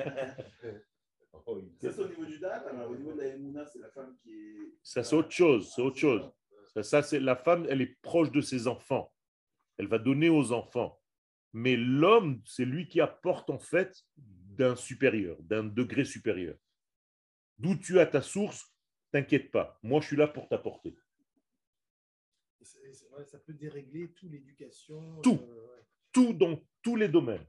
Ça, c'est au niveau du date, alors au niveau de la Emouna, c'est la femme qui est. Ça, c'est autre chose, c'est autre chose. Ça, c'est la femme, elle est proche de ses enfants. Elle va donner aux enfants. Mais l'homme, c'est lui qui apporte en fait d'un supérieur, d'un degré supérieur. D'où tu as ta source, t'inquiète pas. Moi, je suis là pour t'apporter. Ça peut dérégler toute l'éducation. Tout. Tout dans tous les domaines.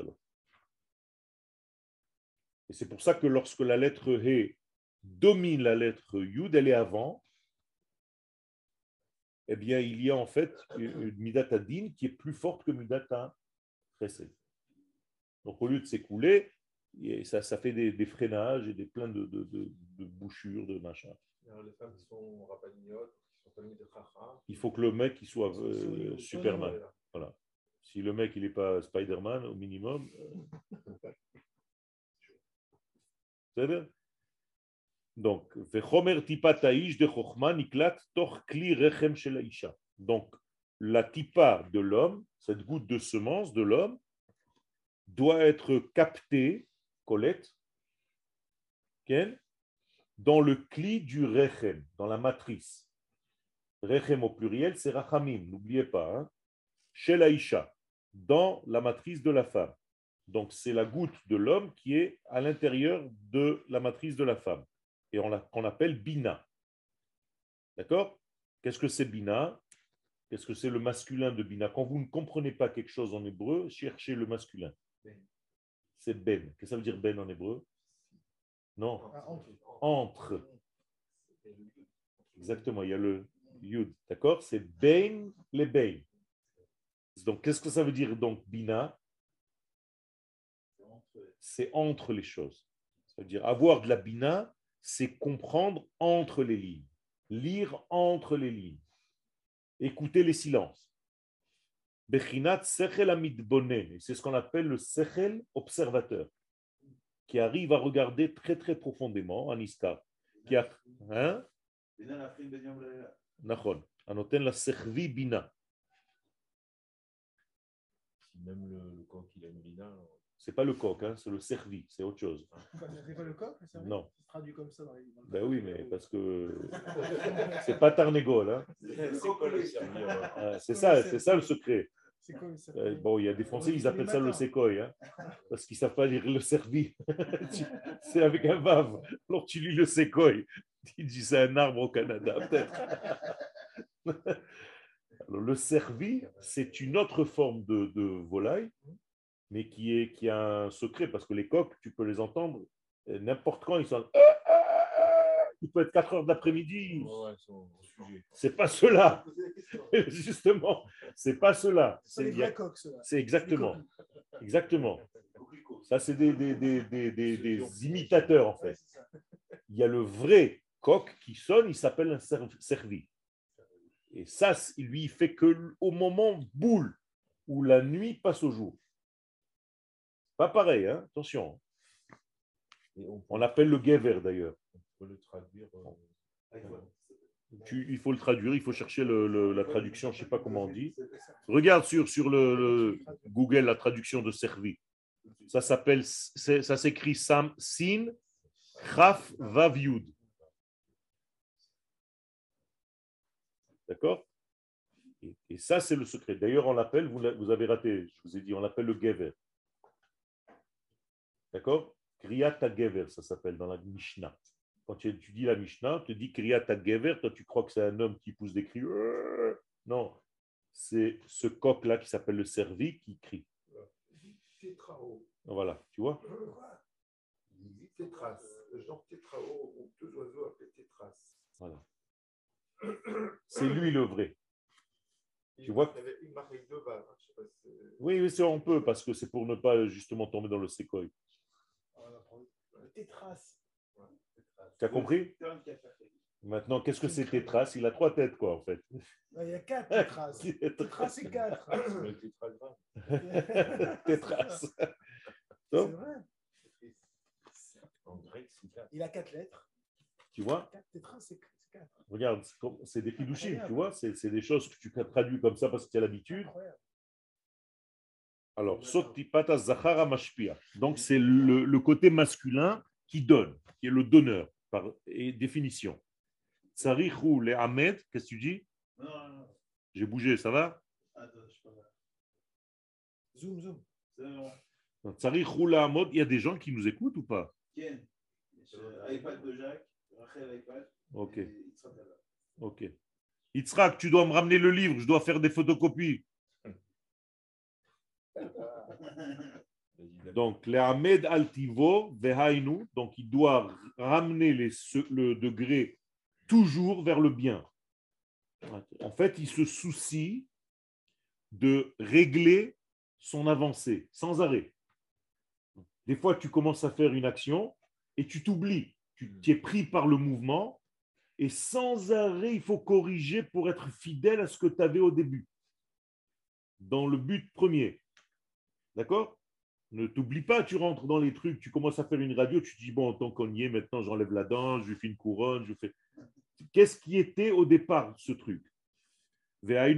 Et c'est pour ça que lorsque la lettre He domine la lettre Yud, elle est avant, eh bien, il y a en fait une Midat Adin qui est plus forte que Midat Chesed. Donc, au lieu de s'écouler, ça fait des freinages et plein de bouchures, de machin. Alors, les femmes qui sont rabbiniotes, qui sont familles de Chacham. Il faut que le mec il soit Superman. Voilà. Si le mec il n'est pas Spider-Man, au minimum. C'est bien. Donc, Vechomer tipa ta'ish de chokhma niklat toch kli rechem shel haisha. Donc, la tipa de l'homme, cette goutte de semence de l'homme, doit être captée, Colette, dans le kli du rechem, dans la matrice. Rechem au pluriel, c'est rachamim, n'oubliez pas. Hein? Shel haisha, dans la matrice de la femme. Donc, c'est la goutte de l'homme qui est à l'intérieur de la matrice de la femme. Et qu'on appelle Bina. D'accord? Qu'est-ce que c'est Bina? Qu'est-ce que c'est le masculin de Bina? Quand vous ne comprenez pas quelque chose en hébreu, cherchez le masculin. C'est Ben. Qu'est-ce que ça veut dire Ben en hébreu? Non. Entre. Exactement, il y a le Yud. D'accord? C'est Ben les Ben. Donc, qu'est-ce que ça veut dire donc Bina? C'est entre les choses. C'est-à-dire avoir de la Bina, c'est comprendre entre les lignes, lire entre les lignes, écouter les silences. Bechinat sechel amidbonen, c'est ce qu'on appelle le sechel observateur, qui arrive à regarder très très profondément un iskar. Qui a, hein? Nachon, anoten la sechvi bina. Même le coq, il a une bina. C'est pas le coq, hein, c'est le cervi, c'est autre chose. C'est pas le coq, le cerveau? Non. C'est traduit comme ça dans les. Ben oui, mais parce que c'est pas Tarnégol. Hein. C'est quoi le cerveau? C'est ça le secret. C'est quoi le cerveau? Bon, il y a des Français, ils appellent ça le sécoï, hein, parce qu'ils ne savent pas lire le cervi. C'est avec un vav. Alors tu lis le sécoï. Tu dis c'est un arbre au Canada, peut-être. Alors, le cervi, c'est une autre forme de volaille, mais qui a un secret, parce que les coqs, tu peux les entendre n'importe quand, ils sont. Il peut être 4 heures de l'après-midi. Ouais, sujet. C'est pas cela. Justement, c'est pas cela. C'est les vrais coqs, ceux-là. C'est exactement. Exactement. Ça, c'est des imitateurs, en fait. Il y a le vrai coq qui sonne, il s'appelle un cervi. Et ça, lui, il fait que au moment boule, où la nuit passe au jour. Pas pareil, hein? Attention. On l'appelle le gever, d'ailleurs. On peut le traduire. Il faut le traduire, il faut chercher la traduction, je ne sais pas comment on dit. Regarde sur le Google la traduction de cervi. Ça s'écrit Sam Sin Chaf Vav Yud. D'accord? Et ça, c'est le secret. D'ailleurs, on l'appelle, vous avez raté, je vous ai dit, on l'appelle le gever. D'accord? Kriyat HaGever, ça s'appelle dans la Mishnah. Quand tu étudies la Mishnah, on te dit Kriyat HaGever, toi tu crois que c'est un homme qui pousse des cris. Non, c'est ce coq-là qui s'appelle le cervi qui crie. Tétrao. Voilà, tu vois? Tétras. Le genre tétrao, ou deux oiseaux appelés tétras. Voilà. C'est lui le vrai. Tu vois? Il y avait une marque avec deux balles. Je sais pas si oui, ça on peut, parce que c'est pour ne pas justement tomber dans le séquoia. Tétras. Tu as compris? Maintenant, qu'est-ce que c'est tétras? Il a 3 têtes, quoi, en fait. Il y a 4 tétras. Tétras, c'est 4. Tétras. C'est vrai. En grec, c'est 4. Il a 4 lettres. Tu vois? 4 tétras, c'est 4. Regarde, c'est des kiddushim, tu vois? C'est des choses que tu traduis comme ça parce que tu as l'habitude. Alors, Sotipata Zachara Mashpia. Donc, c'est le côté masculin qui donne, qui est le donneur, par définition. Tsarichou le Ahmed, qu'est-ce que tu dis? Non. J'ai bougé, ça va? Attends, je sais pas. Zoom. Tsarichou le Ahmed, il y a des gens qui nous écoutent ou pas? Ken, iPad de Jacques, Rachel iPad. Ok. Ok. Yitzhak, tu dois me ramener le livre, je dois faire des photocopies. Donc, le Ahmed Altivo, Vehainu, donc il doit ramener le degré toujours vers le bien. En fait, il se soucie de régler son avancée sans arrêt. Des fois, tu commences à faire une action et tu t'oublies. Tu es pris par le mouvement et sans arrêt, il faut corriger pour être fidèle à ce que tu avais au début, dans le but premier. D'accord? Ne t'oublie pas, tu rentres dans les trucs, tu commences à faire une radio, tu te dis, bon, tant qu'on y est, maintenant j'enlève la dent, je lui fais une couronne, je fais... Qu'est-ce qui était au départ ce truc? Et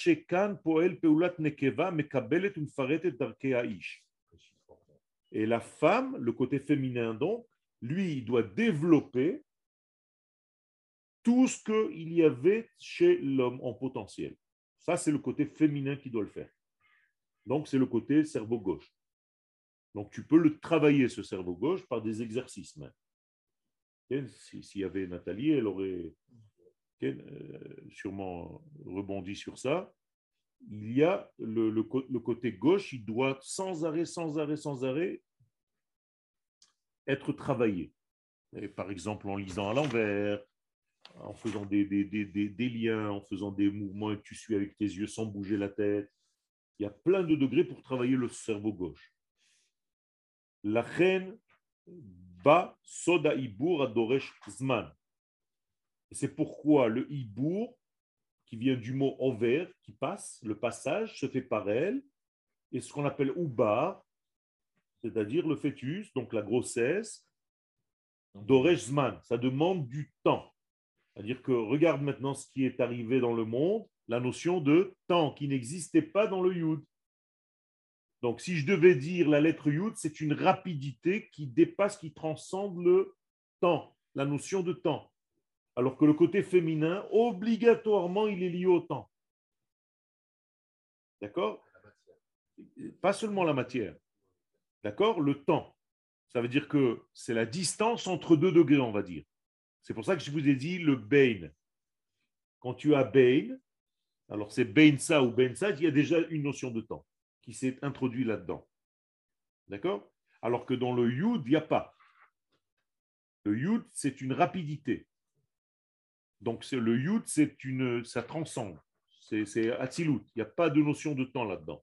la femme, le côté féminin donc, lui, il doit développer tout ce qu'il y avait chez l'homme en potentiel. Ça, c'est le côté féminin qui doit le faire. Donc, c'est le côté cerveau gauche. Donc, tu peux le travailler, ce cerveau gauche, par des exercices même. S'il y avait Nathalie, elle aurait sûrement rebondi sur ça. Il y a le côté gauche, il doit sans arrêt être travaillé. Et par exemple, en lisant à l'envers, en faisant des liens, en faisant des mouvements que tu suis avec tes yeux sans bouger la tête. Il y a plein de degrés pour travailler le cerveau gauche. La reine ba soda ibour adoresh zman. Et c'est pourquoi le ibour, qui vient du mot over, qui passe, le passage se fait par elle, et ce qu'on appelle ubar, c'est-à-dire le fœtus, donc la grossesse, doresh zman, ça demande du temps. C'est-à-dire que regarde maintenant ce qui est arrivé dans le monde, la notion de temps qui n'existait pas dans le Yud. Donc, si je devais dire la lettre Yud, c'est une rapidité qui dépasse, qui transcende le temps, la notion de temps. Alors que le côté féminin, obligatoirement, il est lié au temps. D'accord? Pas seulement la matière. D'accord? Le temps. Ça veut dire que c'est la distance entre 2 degrés, on va dire. C'est pour ça que je vous ai dit le Bain. Quand tu as Bain, alors c'est Bain ça ou Bain ça, il y a déjà une notion de temps qui s'est introduite là-dedans. D'accord? Alors que dans le Yud, il n'y a pas. Le Yud, c'est une rapidité. Donc le Yud, ça transcende. C'est Atzilut. Il n'y a pas de notion de temps là-dedans.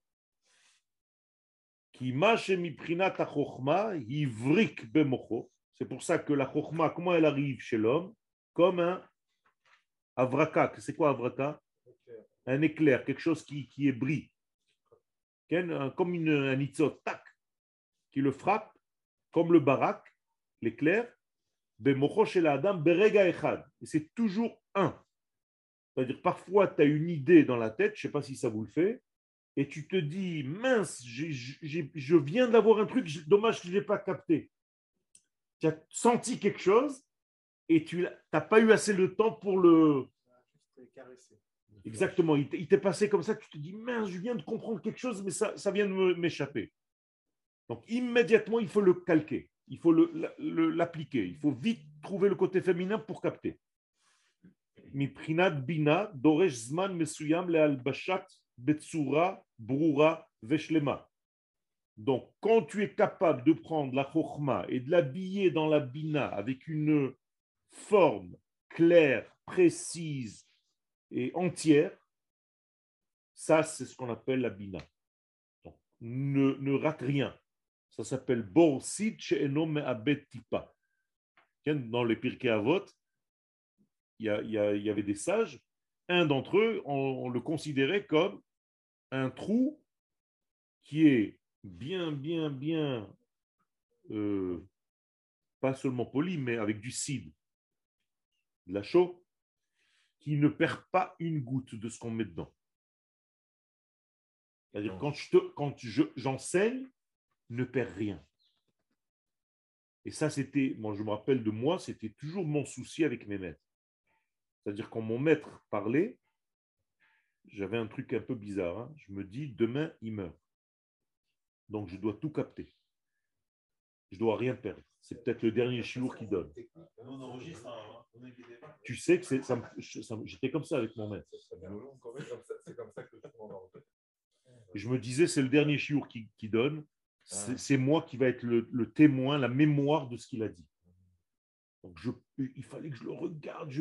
C'est pour ça que la chokhma, comment elle arrive chez l'homme? Comme un avraka. C'est quoi avraka? Un éclair, quelque chose qui est brille. Comme un nitzot, tac, qui le frappe, comme le barak, l'éclair, bemocho chez l'adam, berega echad. Et c'est toujours un. C'est-à-dire, parfois, tu as une idée dans la tête, je ne sais pas si ça vous le fait, et tu te dis, mince, je viens d'avoir un truc, dommage que je ne l'ai pas capté. Tu as senti quelque chose, et tu n'as pas eu assez de temps pour le... Exactement, il t'est passé comme ça, tu te dis, mince, je viens de comprendre quelque chose, mais ça vient de m'échapper. Donc, immédiatement, il faut le calquer, il faut l'appliquer, il faut vite trouver le côté féminin pour capter. Miprinat bina doresh zman mesuyam lealbashat betsura brura veshlema. Donc, quand tu es capable de prendre la chokhma et de l'habiller dans la bina avec une forme claire, précise et entière, ça, c'est ce qu'on appelle la bina. Donc, ne rate rien. Ça s'appelle borsid she'eno me'abed tipa. Dans les Pirkei Avot, il y avait des sages. Un d'entre eux, on le considérait comme un trou qui est bien, pas seulement poli, mais avec du cide, de la chaux, qui ne perd pas une goutte de ce qu'on met dedans. C'est-à-dire, quand j'enseigne, ne perds rien. Et ça, moi je me rappelle de moi, c'était toujours mon souci avec mes maîtres. C'est-à-dire, quand mon maître parlait, j'avais un truc un peu bizarre. Hein. Je me dis, demain, il meurt. Donc, je dois tout capter. Je ne dois rien perdre. C'est peut-être le dernier chiour qui donne. Tu sais que j'étais comme ça avec mon maître. Je me disais, c'est le dernier chiour qui donne. C'est moi qui va être le témoin, la mémoire de ce qu'il a dit. Donc, il fallait que je le regarde.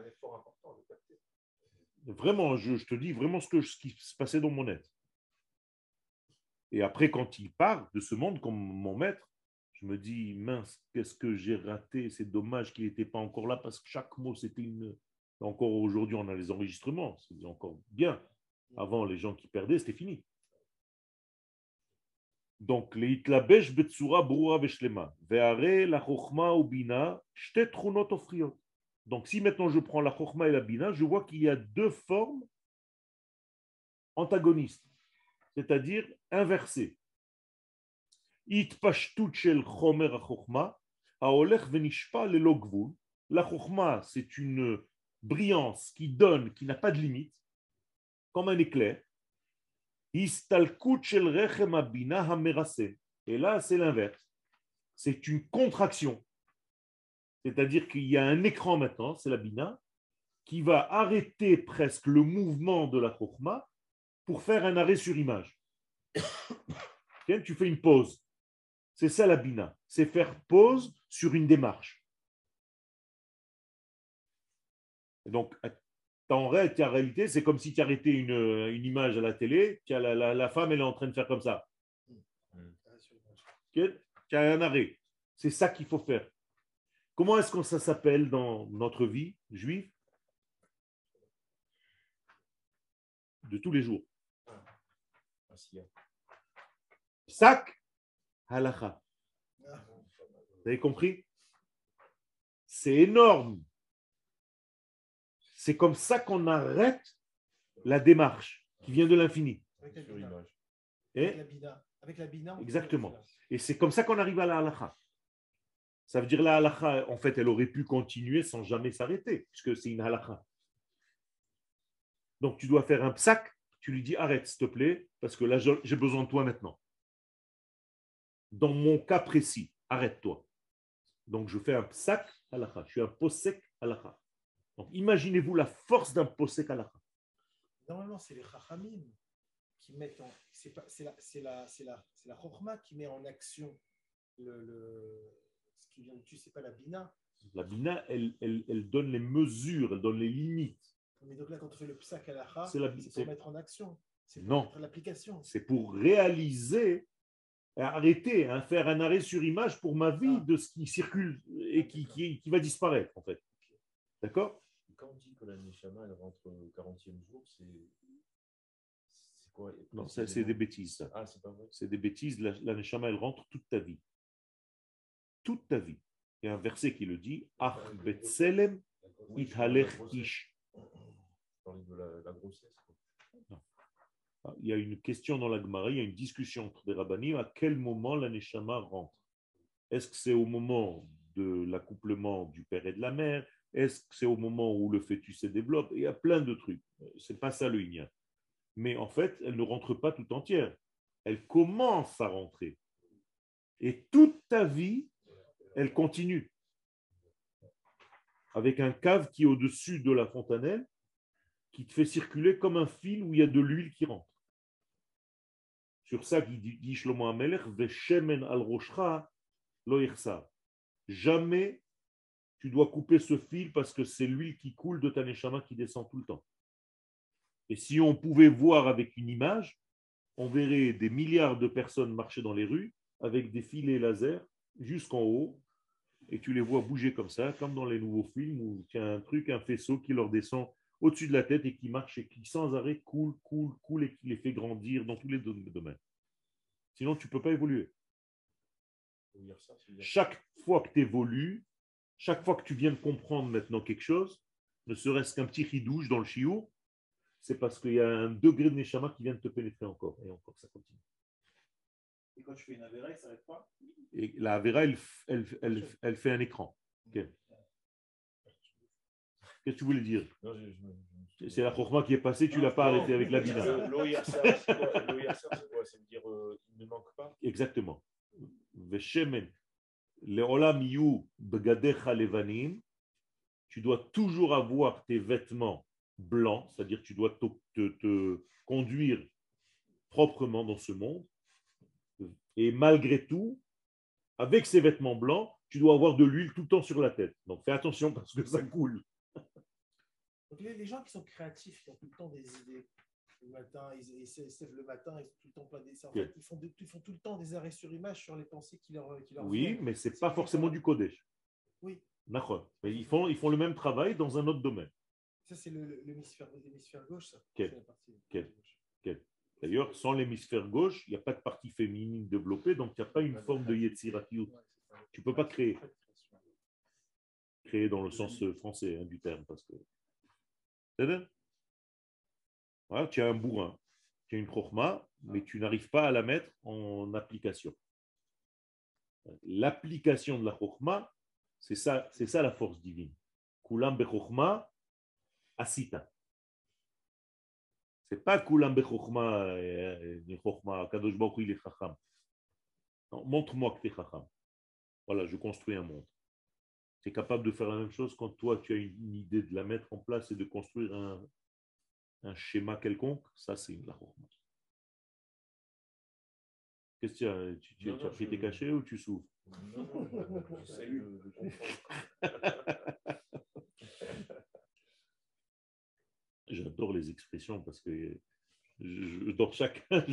Vraiment, je te dis vraiment ce qui se passait dans mon être. Et après, quand il part de ce monde comme mon maître, je me dis, mince, qu'est-ce que j'ai raté? C'est dommage qu'il n'était pas encore là parce que chaque mot, c'était une... Encore aujourd'hui, on a les enregistrements. C'est encore bien. Avant, les gens qui perdaient, c'était fini. Donc, les itlabesh betsura brura veshlema. Ve'are la chokhma ou bina, shte trunot ofriot. Donc, si maintenant je prends la chokhma et la bina, je vois qu'il y a 2 formes antagonistes, c'est-à-dire inversées. Itpashtut shel chomer ha-chokhma, haolech venishpa lelo gvul. La chokhma, c'est une brillance qui donne, qui n'a pas de limite, comme un éclair. Istalkut shel rechem ha-bina ha-merase. Et là, c'est l'inverse. C'est une contraction. C'est-à-dire qu'il y a un écran maintenant, c'est la bina, qui va arrêter presque le mouvement de la chokhma pour faire un arrêt sur image. Tu fais une pause. C'est ça la bina. C'est faire pause sur une démarche. Et donc, en réalité, c'est comme si tu arrêtais une image à la télé, la femme, elle est en train de faire comme ça. Tu as un arrêt. C'est ça qu'il faut faire. Comment est-ce que ça s'appelle dans notre vie juive? De tous les jours. Sac, halakha. Vous avez compris? C'est énorme. C'est comme ça qu'on arrête la démarche qui vient de l'infini. Avec la bina. Et Avec la bina. Exactement. Et c'est comme ça qu'on arrive à la halakha. Ça veut dire la halakha, en fait, elle aurait pu continuer sans jamais s'arrêter, puisque c'est une halakha. Donc tu dois faire un psak, tu lui dis arrête s'il te plaît, parce que là j'ai besoin de toi maintenant. Dans mon cas précis, arrête-toi. Donc je fais un psak halakha, je suis un posek halakha. Donc imaginez-vous la force d'un posek halakha. Normalement, c'est les chachamim qui mettent en. C'est la chokhma qui met en action ce qui vient dessus, c'est pas la bina. La bina, elle donne les mesures, elle donne les limites. Mais donc là, quand on fait le psak halakha, c'est pour mettre en action. C'est pour non, mettre l'application. C'est pour réaliser, arrêter, faire un arrêt sur image pour ma vie de ce qui circule et qui va disparaître, en fait. D'accord? Quand on dit que la Neshama, elle rentre au 40e jour, c'est quoi? Non, ça, c'est des bêtises. Ça. Ah, c'est pas vrai. C'est des bêtises. La Neshama, elle rentre toute ta vie. Toute ta vie. Il y a un verset qui le dit Ach betselem ithalech ish. De la grossesse. Non. Il y a une question dans la Gemara, il y a une discussion entre des rabbanim. À quel moment la Neshama rentre? Est-ce que c'est au moment de l'accouplement du père et de la mère? Est-ce que c'est au moment où le fœtus se développe? Il y a plein de trucs. C'est pas ça le Inyan. Mais en fait, elle ne rentre pas tout entière. Elle commence à rentrer. Et toute ta vie, elle continue. Avec un cave qui est au-dessus de la fontanelle, qui te fait circuler comme un fil où il y a de l'huile qui rentre. Sur ça, dit Shlomo HaMelech, Veshemen al roshcha lo yichsa. Jamais tu dois couper ce fil parce que c'est l'huile qui coule de ta neshama qui descend tout le temps. Et si on pouvait voir avec une image, on verrait des milliards de personnes marcher dans les rues avec des filets laser jusqu'en haut, et tu les vois bouger comme ça, comme dans les nouveaux films où il y a un truc, un faisceau qui leur descend au-dessus de la tête et qui marche et qui sans arrêt coule et qui les fait grandir dans tous les domaines. Sinon, tu ne peux pas évoluer. Chaque fois que tu évolues, chaque fois que tu viens de comprendre maintenant quelque chose, ne serait-ce qu'un petit ridouche dans le chiour, c'est parce qu'il y a un degré de neshama qui vient de te pénétrer encore. Et encore, ça continue. Et quand tu fais une avéra, il ne s'arrête pas? Et la avéra, elle fait un écran. Okay. Qu'est-ce que tu voulais dire? C'est la chokhma qui est passée, tu ne l'as pas arrêté avec la bina. L'eau yassar, c'est quoi? C'est dire il ne manque pas? Exactement. Veshemen, leolam yu begadecha levanim, tu dois toujours avoir tes vêtements blancs, c'est-à-dire tu dois te conduire proprement dans ce monde. Et malgré tout, avec ces vêtements blancs, tu dois avoir de l'huile tout le temps sur la tête. Donc fais attention parce que ça coule. Donc les gens qui sont créatifs, qui ont tout le temps des idées, le matin, ils se lèvent le matin, ils ont tout le temps plein d'essais. En fait, ils font tout le temps des arrêts sur image sur les pensées qui leur oui, viennent. Mais ce n'est pas forcément du Kodesh. Oui. D'accord. Mais ils font le même travail dans un autre domaine. Ça, c'est l'hémisphère gauche, ça. Quel. D'ailleurs, sans l'hémisphère gauche, il n'y a pas de partie féminine développée, donc il n'y a pas une forme de Yetziratiut. Tu ne peux pas créer. Créer dans le sens français du terme. Parce que... voilà, tu as un bourrin, tu as une chokhma, mais tu n'arrives pas à la mettre en application. L'application de la chokhma, c'est ça la force divine. Kulam bechokhma asita. C'est pas Kulam bechokhma ni chokhma, Kadosh Baruch Hu il est chacham. Montre-moi que tu es chacham. Voilà, je construis un monde. Tu es capable de faire la même chose quand toi tu as une idée de la mettre en place et de construire un schéma quelconque. Ça, c'est la chokhma. Qu'est-ce que tu as pris tes cachets ou tu souffres? Non, j'essaie de comprendre. J'adore les expressions parce que dans chacun,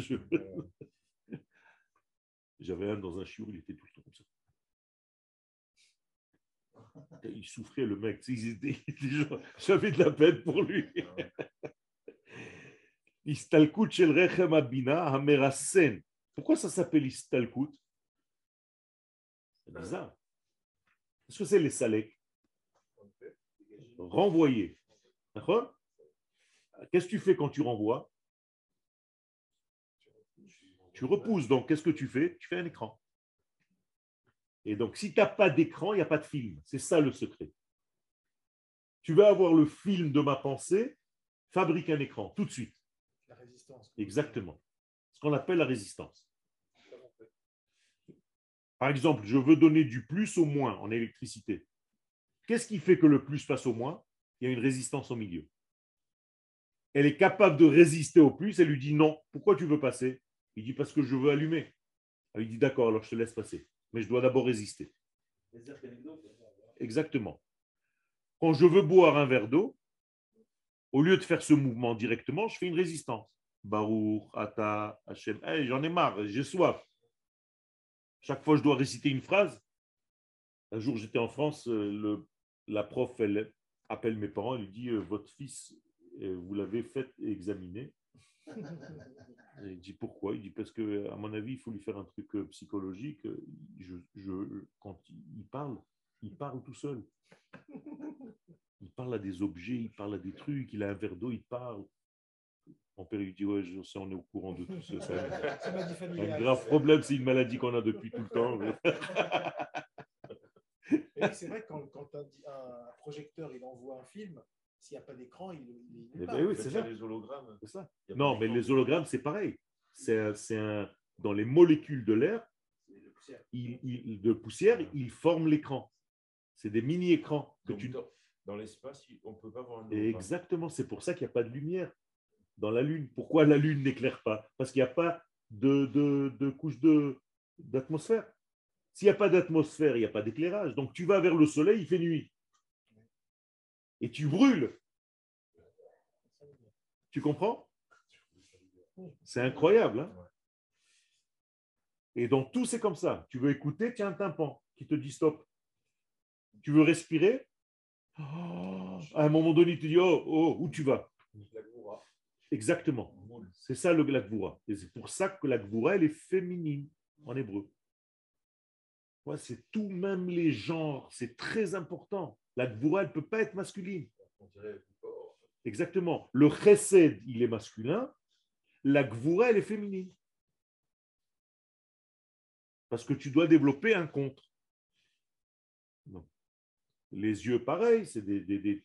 j'avais un dans un chiour, il était tout le temps comme ça. Il souffrait, le mec. J'avais de la peine pour lui. Istalkut shel rechem abina hamerasen. Pourquoi ça s'appelle Istalkut? C'est bizarre. Est-ce que c'est les saleks? Renvoyer. D'accord? Qu'est-ce que tu fais quand tu renvoies? Tu repousses. Donc, qu'est-ce que tu fais? Tu fais un écran. Et donc, si tu n'as pas d'écran, il n'y a pas de film. C'est ça le secret. Tu veux avoir le film de ma pensée, fabrique un écran, tout de suite. La résistance. Exactement. Ce qu'on appelle la résistance. Par exemple, je veux donner du plus au moins en électricité. Qu'est-ce qui fait que le plus passe au moins? Il y a une résistance au milieu. Elle est capable de résister au plus, elle lui dit non. Pourquoi tu veux passer? Il dit parce que je veux allumer. Elle lui dit d'accord, alors je te laisse passer. Mais je dois d'abord résister. Exactement. Quand je veux boire un verre d'eau, au lieu de faire ce mouvement directement, je fais une résistance. Baruch, Ata, Hachem. Hey, j'en ai marre, j'ai soif. Chaque fois, je dois réciter une phrase. Un jour, j'étais en France, la prof, elle appelle mes parents, elle lui dit votre fils, vous l'avez fait examiner. Il dit pourquoi? Il dit parce que, à mon avis, il faut lui faire un truc psychologique. Quand il parle tout seul. Il parle à des objets, il parle à des trucs, il a un verre d'eau, il parle. Mon père lui dit ouais, je sais, on est au courant de tout ça. C'est un grave problème, c'est une maladie qu'on a depuis tout le temps. Et c'est vrai que quand un projecteur il envoie un film, s'il n'y a pas d'écran, il ben oui, c'est ça. Les hologrammes. C'est ça. Non, mais les hologrammes, c'est pareil. Dans les molécules de l'air, de poussière, ils forment l'écran. C'est des mini-écrans. Dans l'espace, on ne peut pas voir un hologramme. Exactement, c'est pour ça qu'il n'y a pas de lumière dans la Lune. Pourquoi la Lune n'éclaire pas? Parce qu'il n'y a pas de couche d'atmosphère. S'il n'y a pas d'atmosphère, il n'y a pas d'éclairage. Donc tu vas vers le soleil, il fait nuit. Et tu brûles. Tu comprends? C'est incroyable. Hein? Et donc tout, c'est comme ça. Tu veux écouter, tiens un tympan qui te dit stop. Tu veux respirer? Oh, à un moment donné, tu dis oh, où tu vas? Exactement. C'est ça la gvoura. Et c'est pour ça que la gvoura, elle est féminine en hébreu. Ouais, c'est tout, même les genres, c'est très important. La gvoura, elle ne peut pas être masculine. Exactement. Le chesed, il est masculin. La gvoura, elle est féminine. Parce que tu dois développer un contre. Non. Les yeux, pareil, c'est des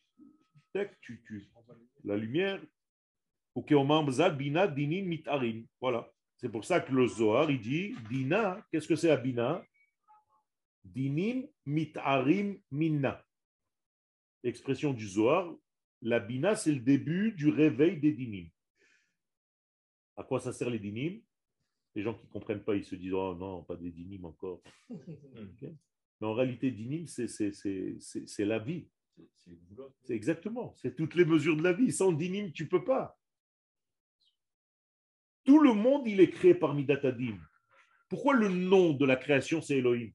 la lumière. Bina, dinin, mitarin. Voilà. C'est pour ça que le Zohar, il dit Dina, qu'est-ce que c'est Abina? Dinim, mitarim, minna. Expression du Zohar, la Bina, c'est le début du réveil des dinim. À quoi ça sert les dinim? Les gens qui ne comprennent pas, ils se disent oh non, pas des dinim encore. Okay. Mais en réalité, dinim, c'est la vie. C'est exactement, c'est toutes les mesures de la vie. Sans dinim, tu ne peux pas. Tout le monde, il est créé par Midat Hadin. Pourquoi le nom de la création, c'est Elohim?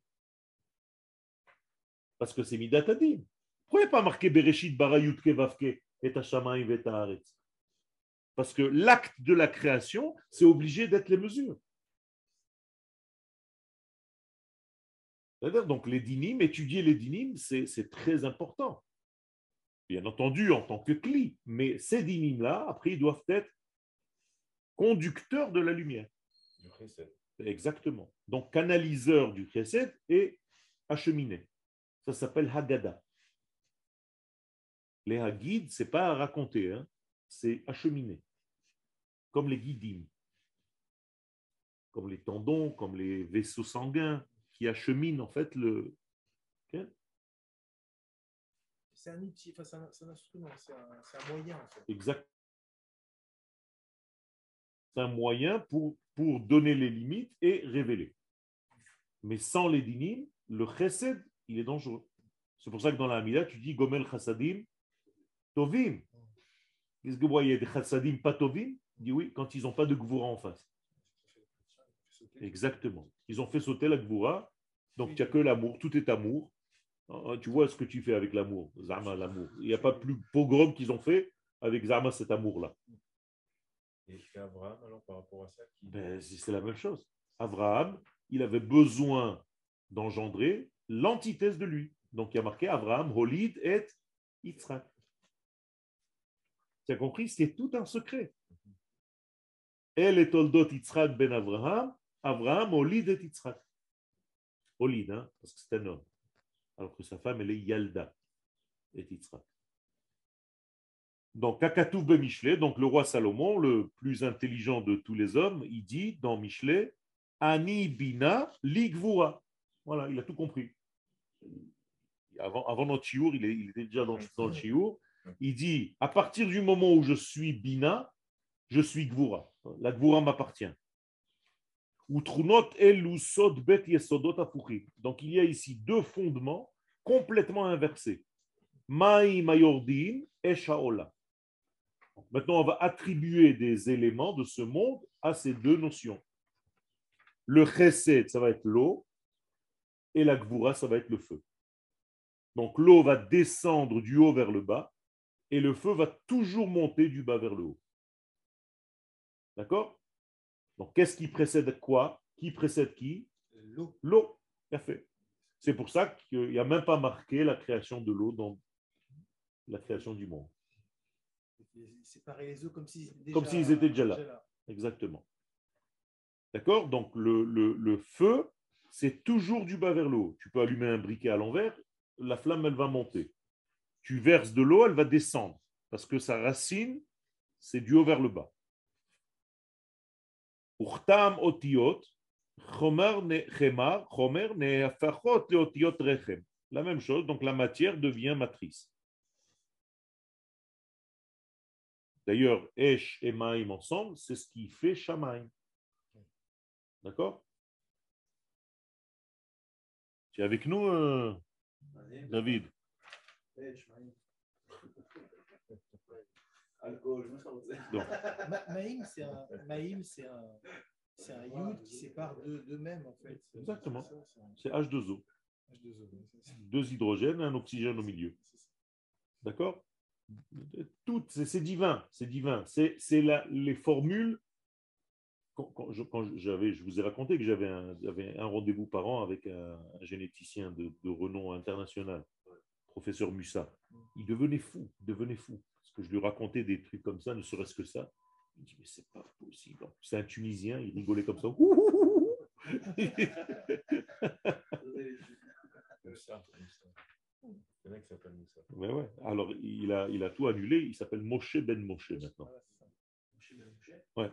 Parce que c'est Midat Hadin. Pourquoi il n'y a pas marqué Bereshit bara Yudke Vavke et Hashamayim et Haaretz? Parce que l'acte de la création, c'est obligé d'être les mesures. C'est-à-dire, donc les dinim, étudier les dinim, c'est très important. Bien entendu, en tant que cli, mais ces dinim-là, après, ils doivent être conducteur de la lumière. Du chesed. Exactement. Donc, canaliseur du chesed et acheminé. Ça s'appelle Haggadah. Les Haggids, ce n'est pas à raconter, hein, c'est acheminer. Comme les guidim. Comme les tendons, comme les vaisseaux sanguins qui acheminent en fait le. Okay? C'est un outil, enfin, c'est un instrument, c'est un moyen en fait. Exact. C'est un moyen pour donner les limites et révéler. Mais sans les dinim, le chesed, il est dangereux. C'est pour ça que dans la Hamida, tu dis Gomel chassadim tovim. Qu'est-ce que vous voyez des chassadim pas tovim? Il dit oui, quand ils n'ont pas de gvoura en face. Exactement. Ils ont fait sauter la gvoura, donc tu n'as que l'amour, tout est amour. Tu vois ce que tu fais avec l'amour, Zama, l'amour. Il n'y a pas plus pogrom qu'ils ont fait avec Zama, cet amour-là. Et Abraham, alors, par rapport à ça c'est la même chose. Abraham, il avait besoin d'engendrer l'antithèse de lui. Donc, il y a marqué Abraham, Holid et Yitzhak. Tu as compris? C'est tout un secret. El et toldot Yitzhak ben Avraham, Avraham olid et Yitzhak. Olid, hein, parce que c'est un homme. Alors que sa femme, elle est Yalda et Yitzhak. Donc, Kakatouf ben Michelet, donc le roi Salomon, le plus intelligent de tous les hommes, il dit dans Michelet, Ani bina li gvura. Voilà, il a tout compris. Avant notre chiour, il était déjà dans le chiour. Il dit, à partir du moment où je suis bina, je suis gvura. La gvura m'appartient. Donc il y a ici deux fondements complètement inversés. Mai mayordin et shaola. Maintenant, on va attribuer des éléments de ce monde à ces deux notions. Le chesed, ça va être l'eau, et la gvura, ça va être le feu. Donc l'eau va descendre du haut vers le bas, et le feu va toujours monter du bas vers le haut. D'accord? Donc qu'est-ce qui précède quoi? Qui précède qui? L'eau. L'eau. Parfait. C'est pour ça qu'il n'y a même pas marqué la création de l'eau dans la création du monde. Séparer les eaux comme s'ils étaient déjà là. Exactement. D'accord? Donc le feu, c'est toujours du bas vers le haut. Tu peux allumer un briquet à l'envers, la flamme, elle va monter. Tu verses de l'eau, elle va descendre. Parce que sa racine, c'est du haut vers le bas. Urtam otiot, chomer neafachot leotiot rechem. La même chose, donc la matière devient matrice. D'ailleurs, Esh et Maïm ensemble, c'est ce qui fait Shamaïm. D'accord? Tu es avec nous, David? Maïm, c'est un yud qui sépare d'eux-mêmes, en fait. Exactement. C'est H2O. Deux hydrogènes et un oxygène au milieu. D'accord? C'est divin. C'est divin. C'est les formules. Je vous ai raconté que j'avais un rendez-vous par an avec un généticien de renom international, professeur Musa. Il devenait fou. Parce que je lui racontais des trucs comme ça, ne serait-ce que ça. Il me dit, mais c'est pas possible. C'est un Tunisien, il rigolait comme ça. Ouais. Alors, il a tout annulé. Il s'appelle Moshe Ben Moshe maintenant. Ouais.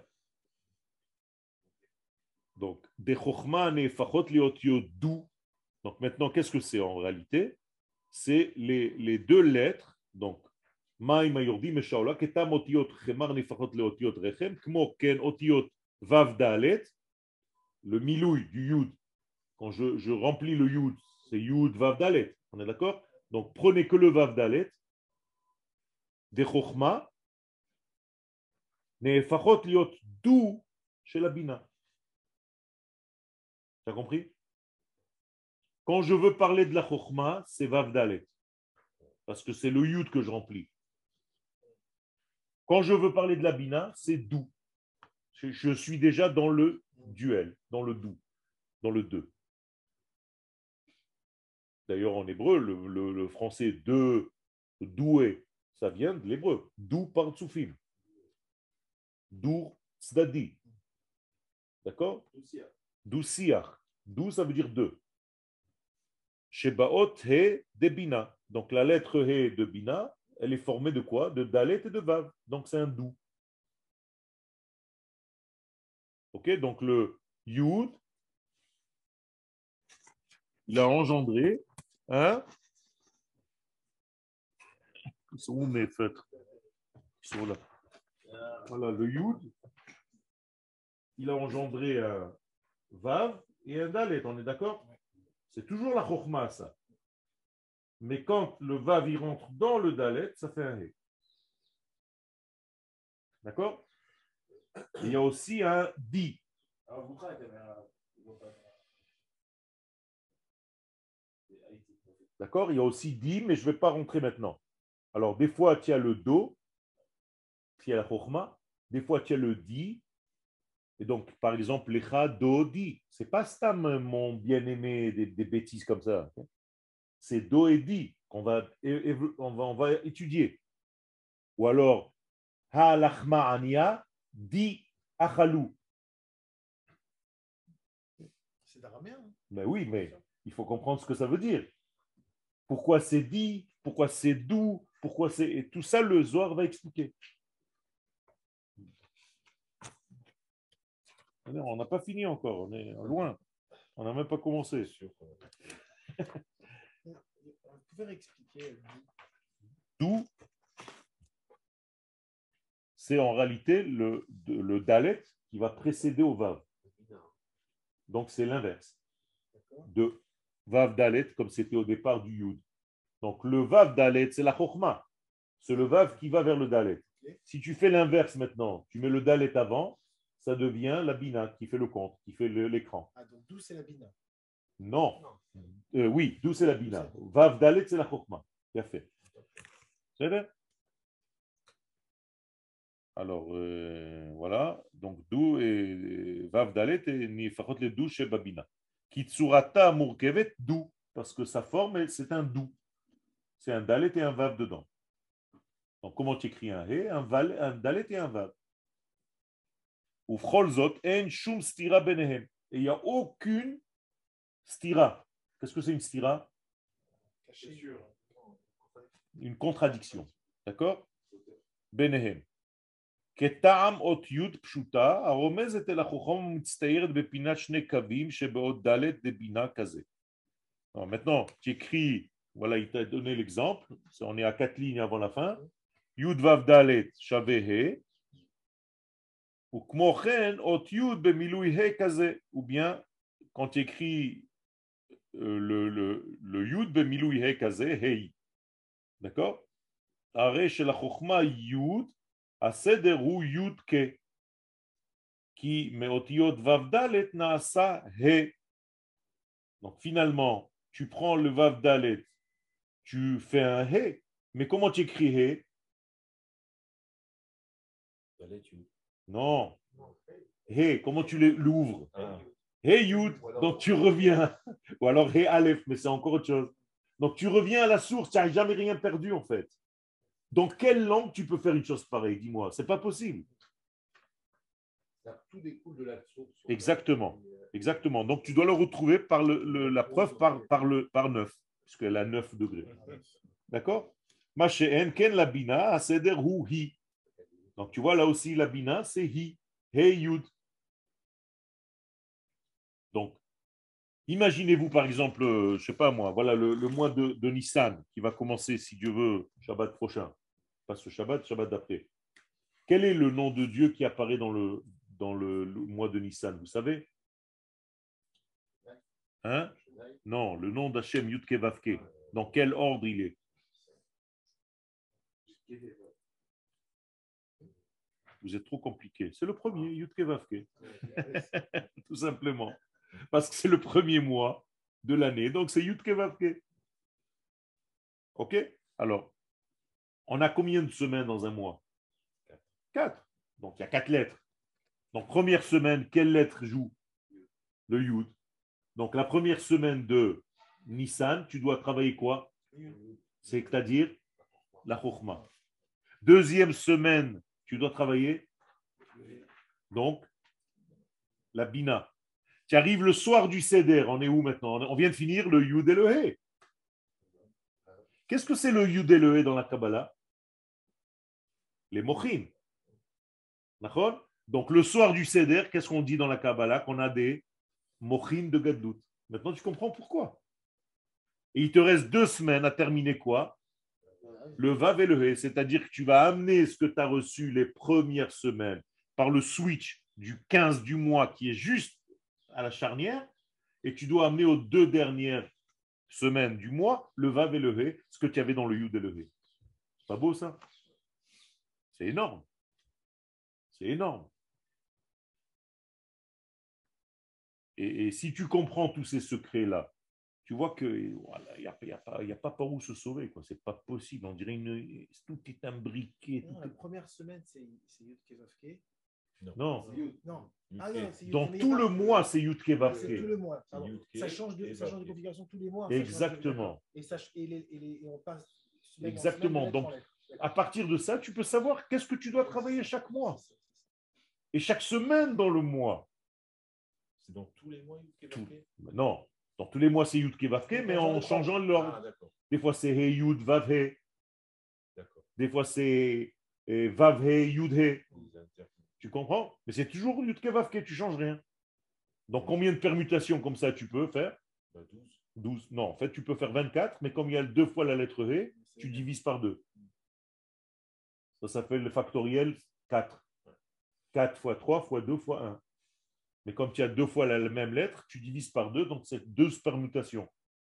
Donc, des chokhma nefachot liot yodou. Donc, maintenant, qu'est-ce que c'est en réalité? C'est les deux lettres. Donc, Maï mayordi meshaola ketam otiot chemar nefachot leotiot rechem kmo ken otiot vav dalet. Le milouï du yud. Quand je remplis le yud, c'est yud vav dalet. On est d'accord? Donc, prenez que le vav dalet. Des chokhma nefachot liot dou chez la bina. Tu as compris? Quand je veux parler de la chokhma, c'est vav dalet. Parce que c'est le yud que je remplis. Quand je veux parler de la bina, c'est dou. Je suis déjà dans le duel, dans le dou, dans le deux. D'ailleurs, en hébreu, le français de doué, ça vient de l'hébreu. Dou par tsufim. Dou tzdadi. D'accord? Dou siach. Dou, ça veut dire deux. Shebaot he de bina. Donc la lettre he de bina, elle est formée de quoi? De dalet et de vav. Donc c'est un dou. Ok? Donc le yud, il a engendré un. Ils sont où mes feutres? Ils sont là. Voilà, le yud, il a engendré un vav et un dalet. On est d'accord? C'est toujours la chokhma, ça. Mais quand le vav il rentre dans le dalet, ça fait un he. D'accord? Il y a aussi un di. D'accord? Il y a aussi di, mais je ne vais pas rentrer maintenant. Alors, des fois, tu as le do, tu as la chokhma. Des fois, tu as le di. Et donc, par exemple, lecha, do, di. Ce n'est pas stam, mon bien-aimé, des bêtises comme ça. C'est do et di qu'on va étudier. Ou alors, ha lachma ania, di Achalou. C'est d'araméen. Hein. Ben oui, mais il faut comprendre ce que ça veut dire. Pourquoi c'est dit, pourquoi c'est doux, pourquoi c'est... Et tout ça, le Zohar va expliquer. On n'a pas fini encore, on est loin. On n'a même pas commencé. Vous pouvez expliquer Doux, c'est en réalité le dalet qui va précéder au vav. Donc c'est l'inverse de vav dalet comme c'était au départ du yud. Donc le vav dalet, c'est la chokhma. C'est le vav qui va vers le dalet. Si tu fais l'inverse maintenant, tu mets le dalet avant, ça devient la bina qui fait le compte, qui fait l'écran. Ah, donc d'où c'est la bina? Non. Oui, d'où c'est la bina. Vav dalet, c'est la chokhma. Bien fait. C'est vrai? Alors, voilà. Donc, d'où et vav dalet et nifachot le dou chez babina. Kitsurata murkevet dou, parce que sa forme, c'est un dou. C'est un dalet et un vav dedans. Donc, comment tu écris un he, un dalet et un vav? Ou cholzot en shum stira benehem. Et il n'y a aucune stira. Qu'est-ce que c'est une stira? Une contradiction. D'accord? Benehem. כטעם אותיות פשוטה, הרומזת אל החוכמה ומצטיירת בפינת שני קווים שבעוד ד' דבינה כזה. Maintenant, tu écris, voilà, il t'a donné l'exemple, on est à 4 lignes avant la fin, יוד וו ד' שווה ה', וכמו כן, אות יוד במילוי ה' כזה, ou bien, quand tu écris le יוד במילוי ה' כזה, ה', d'accord? הרי של החוכמה יוד, הסדר הוא יוד כ, כי מאותיות ו' ד' נעשה ה'. Donc finalement, tu prends le vav dalet, tu fais un he, mais comment tu écris he? Non. He, comment tu l'ouvres? He yud, donc tu reviens. Ou alors he aleph, mais c'est encore autre chose. Donc tu reviens à la source, tu n'as jamais rien perdu en fait. Dans quelle langue tu peux faire une chose pareille? Dis-moi, c'est pas possible. Tout découle de la source. Exactement, exactement. Donc tu dois le retrouver par la preuve par 9, puisqu'elle a 9 degrés. D'accord? Machéen ken la bina aseder hu hi. Donc tu vois là aussi la bina c'est hi, he yud. Donc imaginez-vous par exemple, je sais pas moi, voilà le mois de Nissan qui va commencer si Dieu veut Shabbat prochain, pas ce Shabbat, Shabbat d'après. Quel est le nom de Dieu qui apparaît dans le mois de Nissan, vous savez? Hein? Non, le nom d'Hachem Yudke Vavke. Dans quel ordre il est? Vous êtes trop compliqué. C'est le premier, Yudke Vavke. Tout simplement. Parce que c'est le premier mois de l'année, donc c'est Yudke Vavke. Ok? Alors, on a combien de semaines dans un mois? 4. Donc il y a 4 lettres. Donc première semaine, quelle lettre joue? Le Yud. Donc la première semaine de Nissan, tu dois travailler quoi? C'est-à-dire la Chokhma. Deuxième semaine, tu dois travailler donc la Bina. Tu arrives le soir du Seder, on est où maintenant? On vient de finir le Yud et le He. Qu'est-ce que c'est le Yud et le He dans la Kabbalah? Les Mochin. D'accord? Donc le soir du Seder, qu'est-ce qu'on dit dans la Kabbalah? Qu'on a des Mochin de Gaddout. Maintenant tu comprends pourquoi. Et il te reste 2 semaines à terminer quoi? Le Vav et le He. C'est-à-dire que tu vas amener ce que tu as reçu les premières semaines par le switch du 15 du mois qui est juste à la charnière, et tu dois amener aux 2 dernières semaines du mois le Vav et le He, ce que tu avais dans le Yud et le He. C'est pas beau ça? C'est énorme. C'est énorme. Et si tu comprends tous ces secrets-là, tu vois qu'il n'y a pas par où se sauver. Ce n'est pas possible. On dirait tout est imbriqué. Non, la première semaine, c'est Yud Kevavke. Non. Non. Ah non, c'est Yud, dans tout le mois, c'est Yud C'est Kevavke. tout le mois. Ça change de configuration tous les mois. Exactement. Et on passe. Exactement. Donc, à partir de ça, tu peux savoir qu'est-ce que tu dois travailler chaque mois. Et chaque semaine dans le mois. C'est dans tous les mois, Yud Kevavke? Non, dans tous les mois, c'est Yud Kevavke, mais en changeant l'ordre. Ah, d'accord. Des fois, c'est He Yud Vav He. D'accord. Des fois, c'est Vav He Yud He. Ils interprètent. Tu comprends? Mais c'est toujours Yud Kevavke, tu ne changes rien. Donc, combien de permutations comme ça tu peux faire? 12. 12. Non, en fait, tu peux faire 24, mais comme il y a 2 fois la lettre He, tu divises par 2. Ça s'appelle le factoriel 4. 4 fois 3 fois 2 fois 1. Mais comme tu as 2 fois la même lettre, tu divises par 2, donc c'est 2 permutations.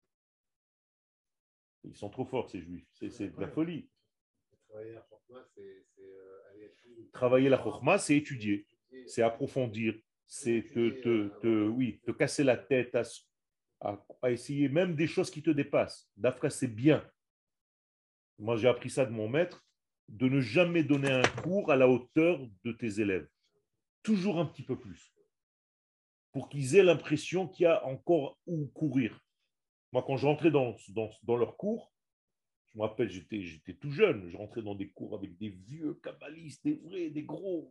Ils sont trop forts, ces juifs. C'est de la folie. Travailler la chokhma, c'est étudier, c'est approfondir, c'est te casser la tête à essayer même des choses qui te dépassent. D'après, c'est bien. Moi, j'ai appris ça de mon maître, de ne jamais donner un cours à la hauteur de tes élèves. Toujours un petit peu plus. Pour qu'ils aient l'impression qu'il y a encore où courir. Moi, quand je rentrais dans leur cours, je me rappelle, j'étais tout jeune, je rentrais dans des cours avec des vieux kabbalistes, des vrais, des gros.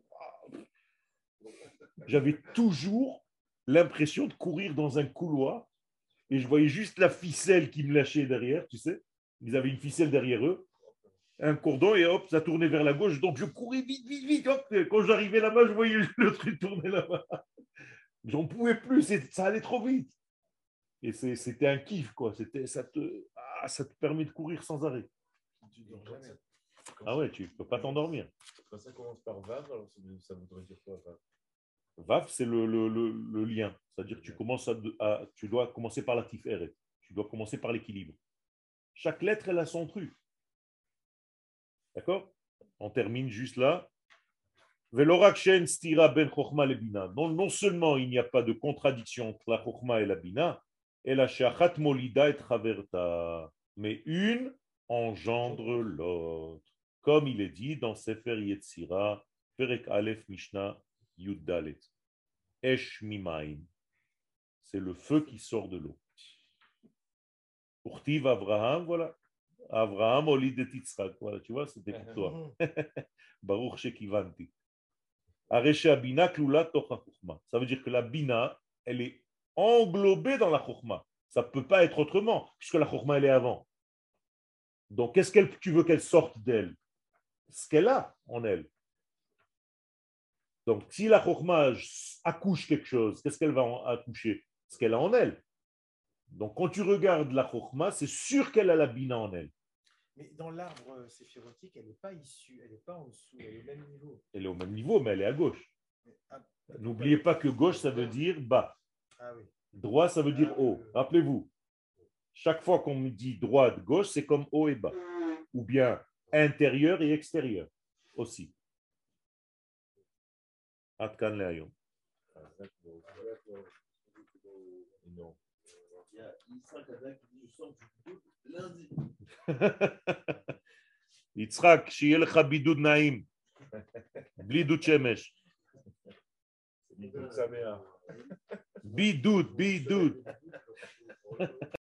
J'avais toujours l'impression de courir dans un couloir et je voyais juste la ficelle qui me lâchait derrière, tu sais. Ils avaient une ficelle derrière eux, un cordon et hop, ça tournait vers la gauche. Donc je courais vite, vite, vite. Hop, quand j'arrivais là-bas, je voyais le truc tourner là-bas. J'en pouvais plus, ça allait trop vite. Et c'était un kiff, quoi. Ça te permet de courir sans arrêt. Ah ouais, tu ne peux pas t'endormir. Quand ça commence par Vav, alors ça voudrait dire quoi, Vav? Vav, c'est le lien. C'est-à-dire que tu dois commencer par la tiferet. Tu dois commencer par l'équilibre. Chaque lettre, elle a son truc. D'accord? On termine juste là. Non seulement il n'y a pas de contradiction entre la chokhma et la bina, mais une engendre l'autre. Comme il est dit dans Sefer Yetzira, Perek Aleph Mishnah Yud Dalet. Esh mimaim. C'est le feu qui sort de l'eau. Urtiv Abraham, voilà. Abraham olid et Yitzhak. Voilà, tu vois, c'était pour toi. Baruch Shekivanti. Aresha Bina Klula Tocha Chokhma. Ça veut dire que la Bina, elle est englobée dans la Chokhma. Ça ne peut pas être autrement, puisque la Chokhma, elle est avant. Donc, qu'est-ce que tu veux qu'elle sorte d'elle? Ce qu'elle a en elle. Donc, si la Chokhma accouche quelque chose, qu'est-ce qu'elle va accoucher? Ce qu'elle a en elle. Donc, quand tu regardes la Chokhma, c'est sûr qu'elle a la Bina en elle. Mais dans l'arbre séphirotique, elle n'est pas issue, elle n'est pas en dessous, elle est au même niveau. Elle est au même niveau, mais elle est à gauche. N'oubliez pas que gauche, ça veut dire bas. Ah oui. Droit, ça veut dire haut. Rappelez-vous, chaque fois qu'on me dit droite, gauche, c'est comme haut et bas. Ou bien intérieur et extérieur aussi. Atkan Leayom. Non. Il y a Yitzhak Ada qui dit je sens du doute lundi. Yitzhak, שיהיה לך בידוד נעים. בלי דוד שמש. בידוד שמח. בידוד.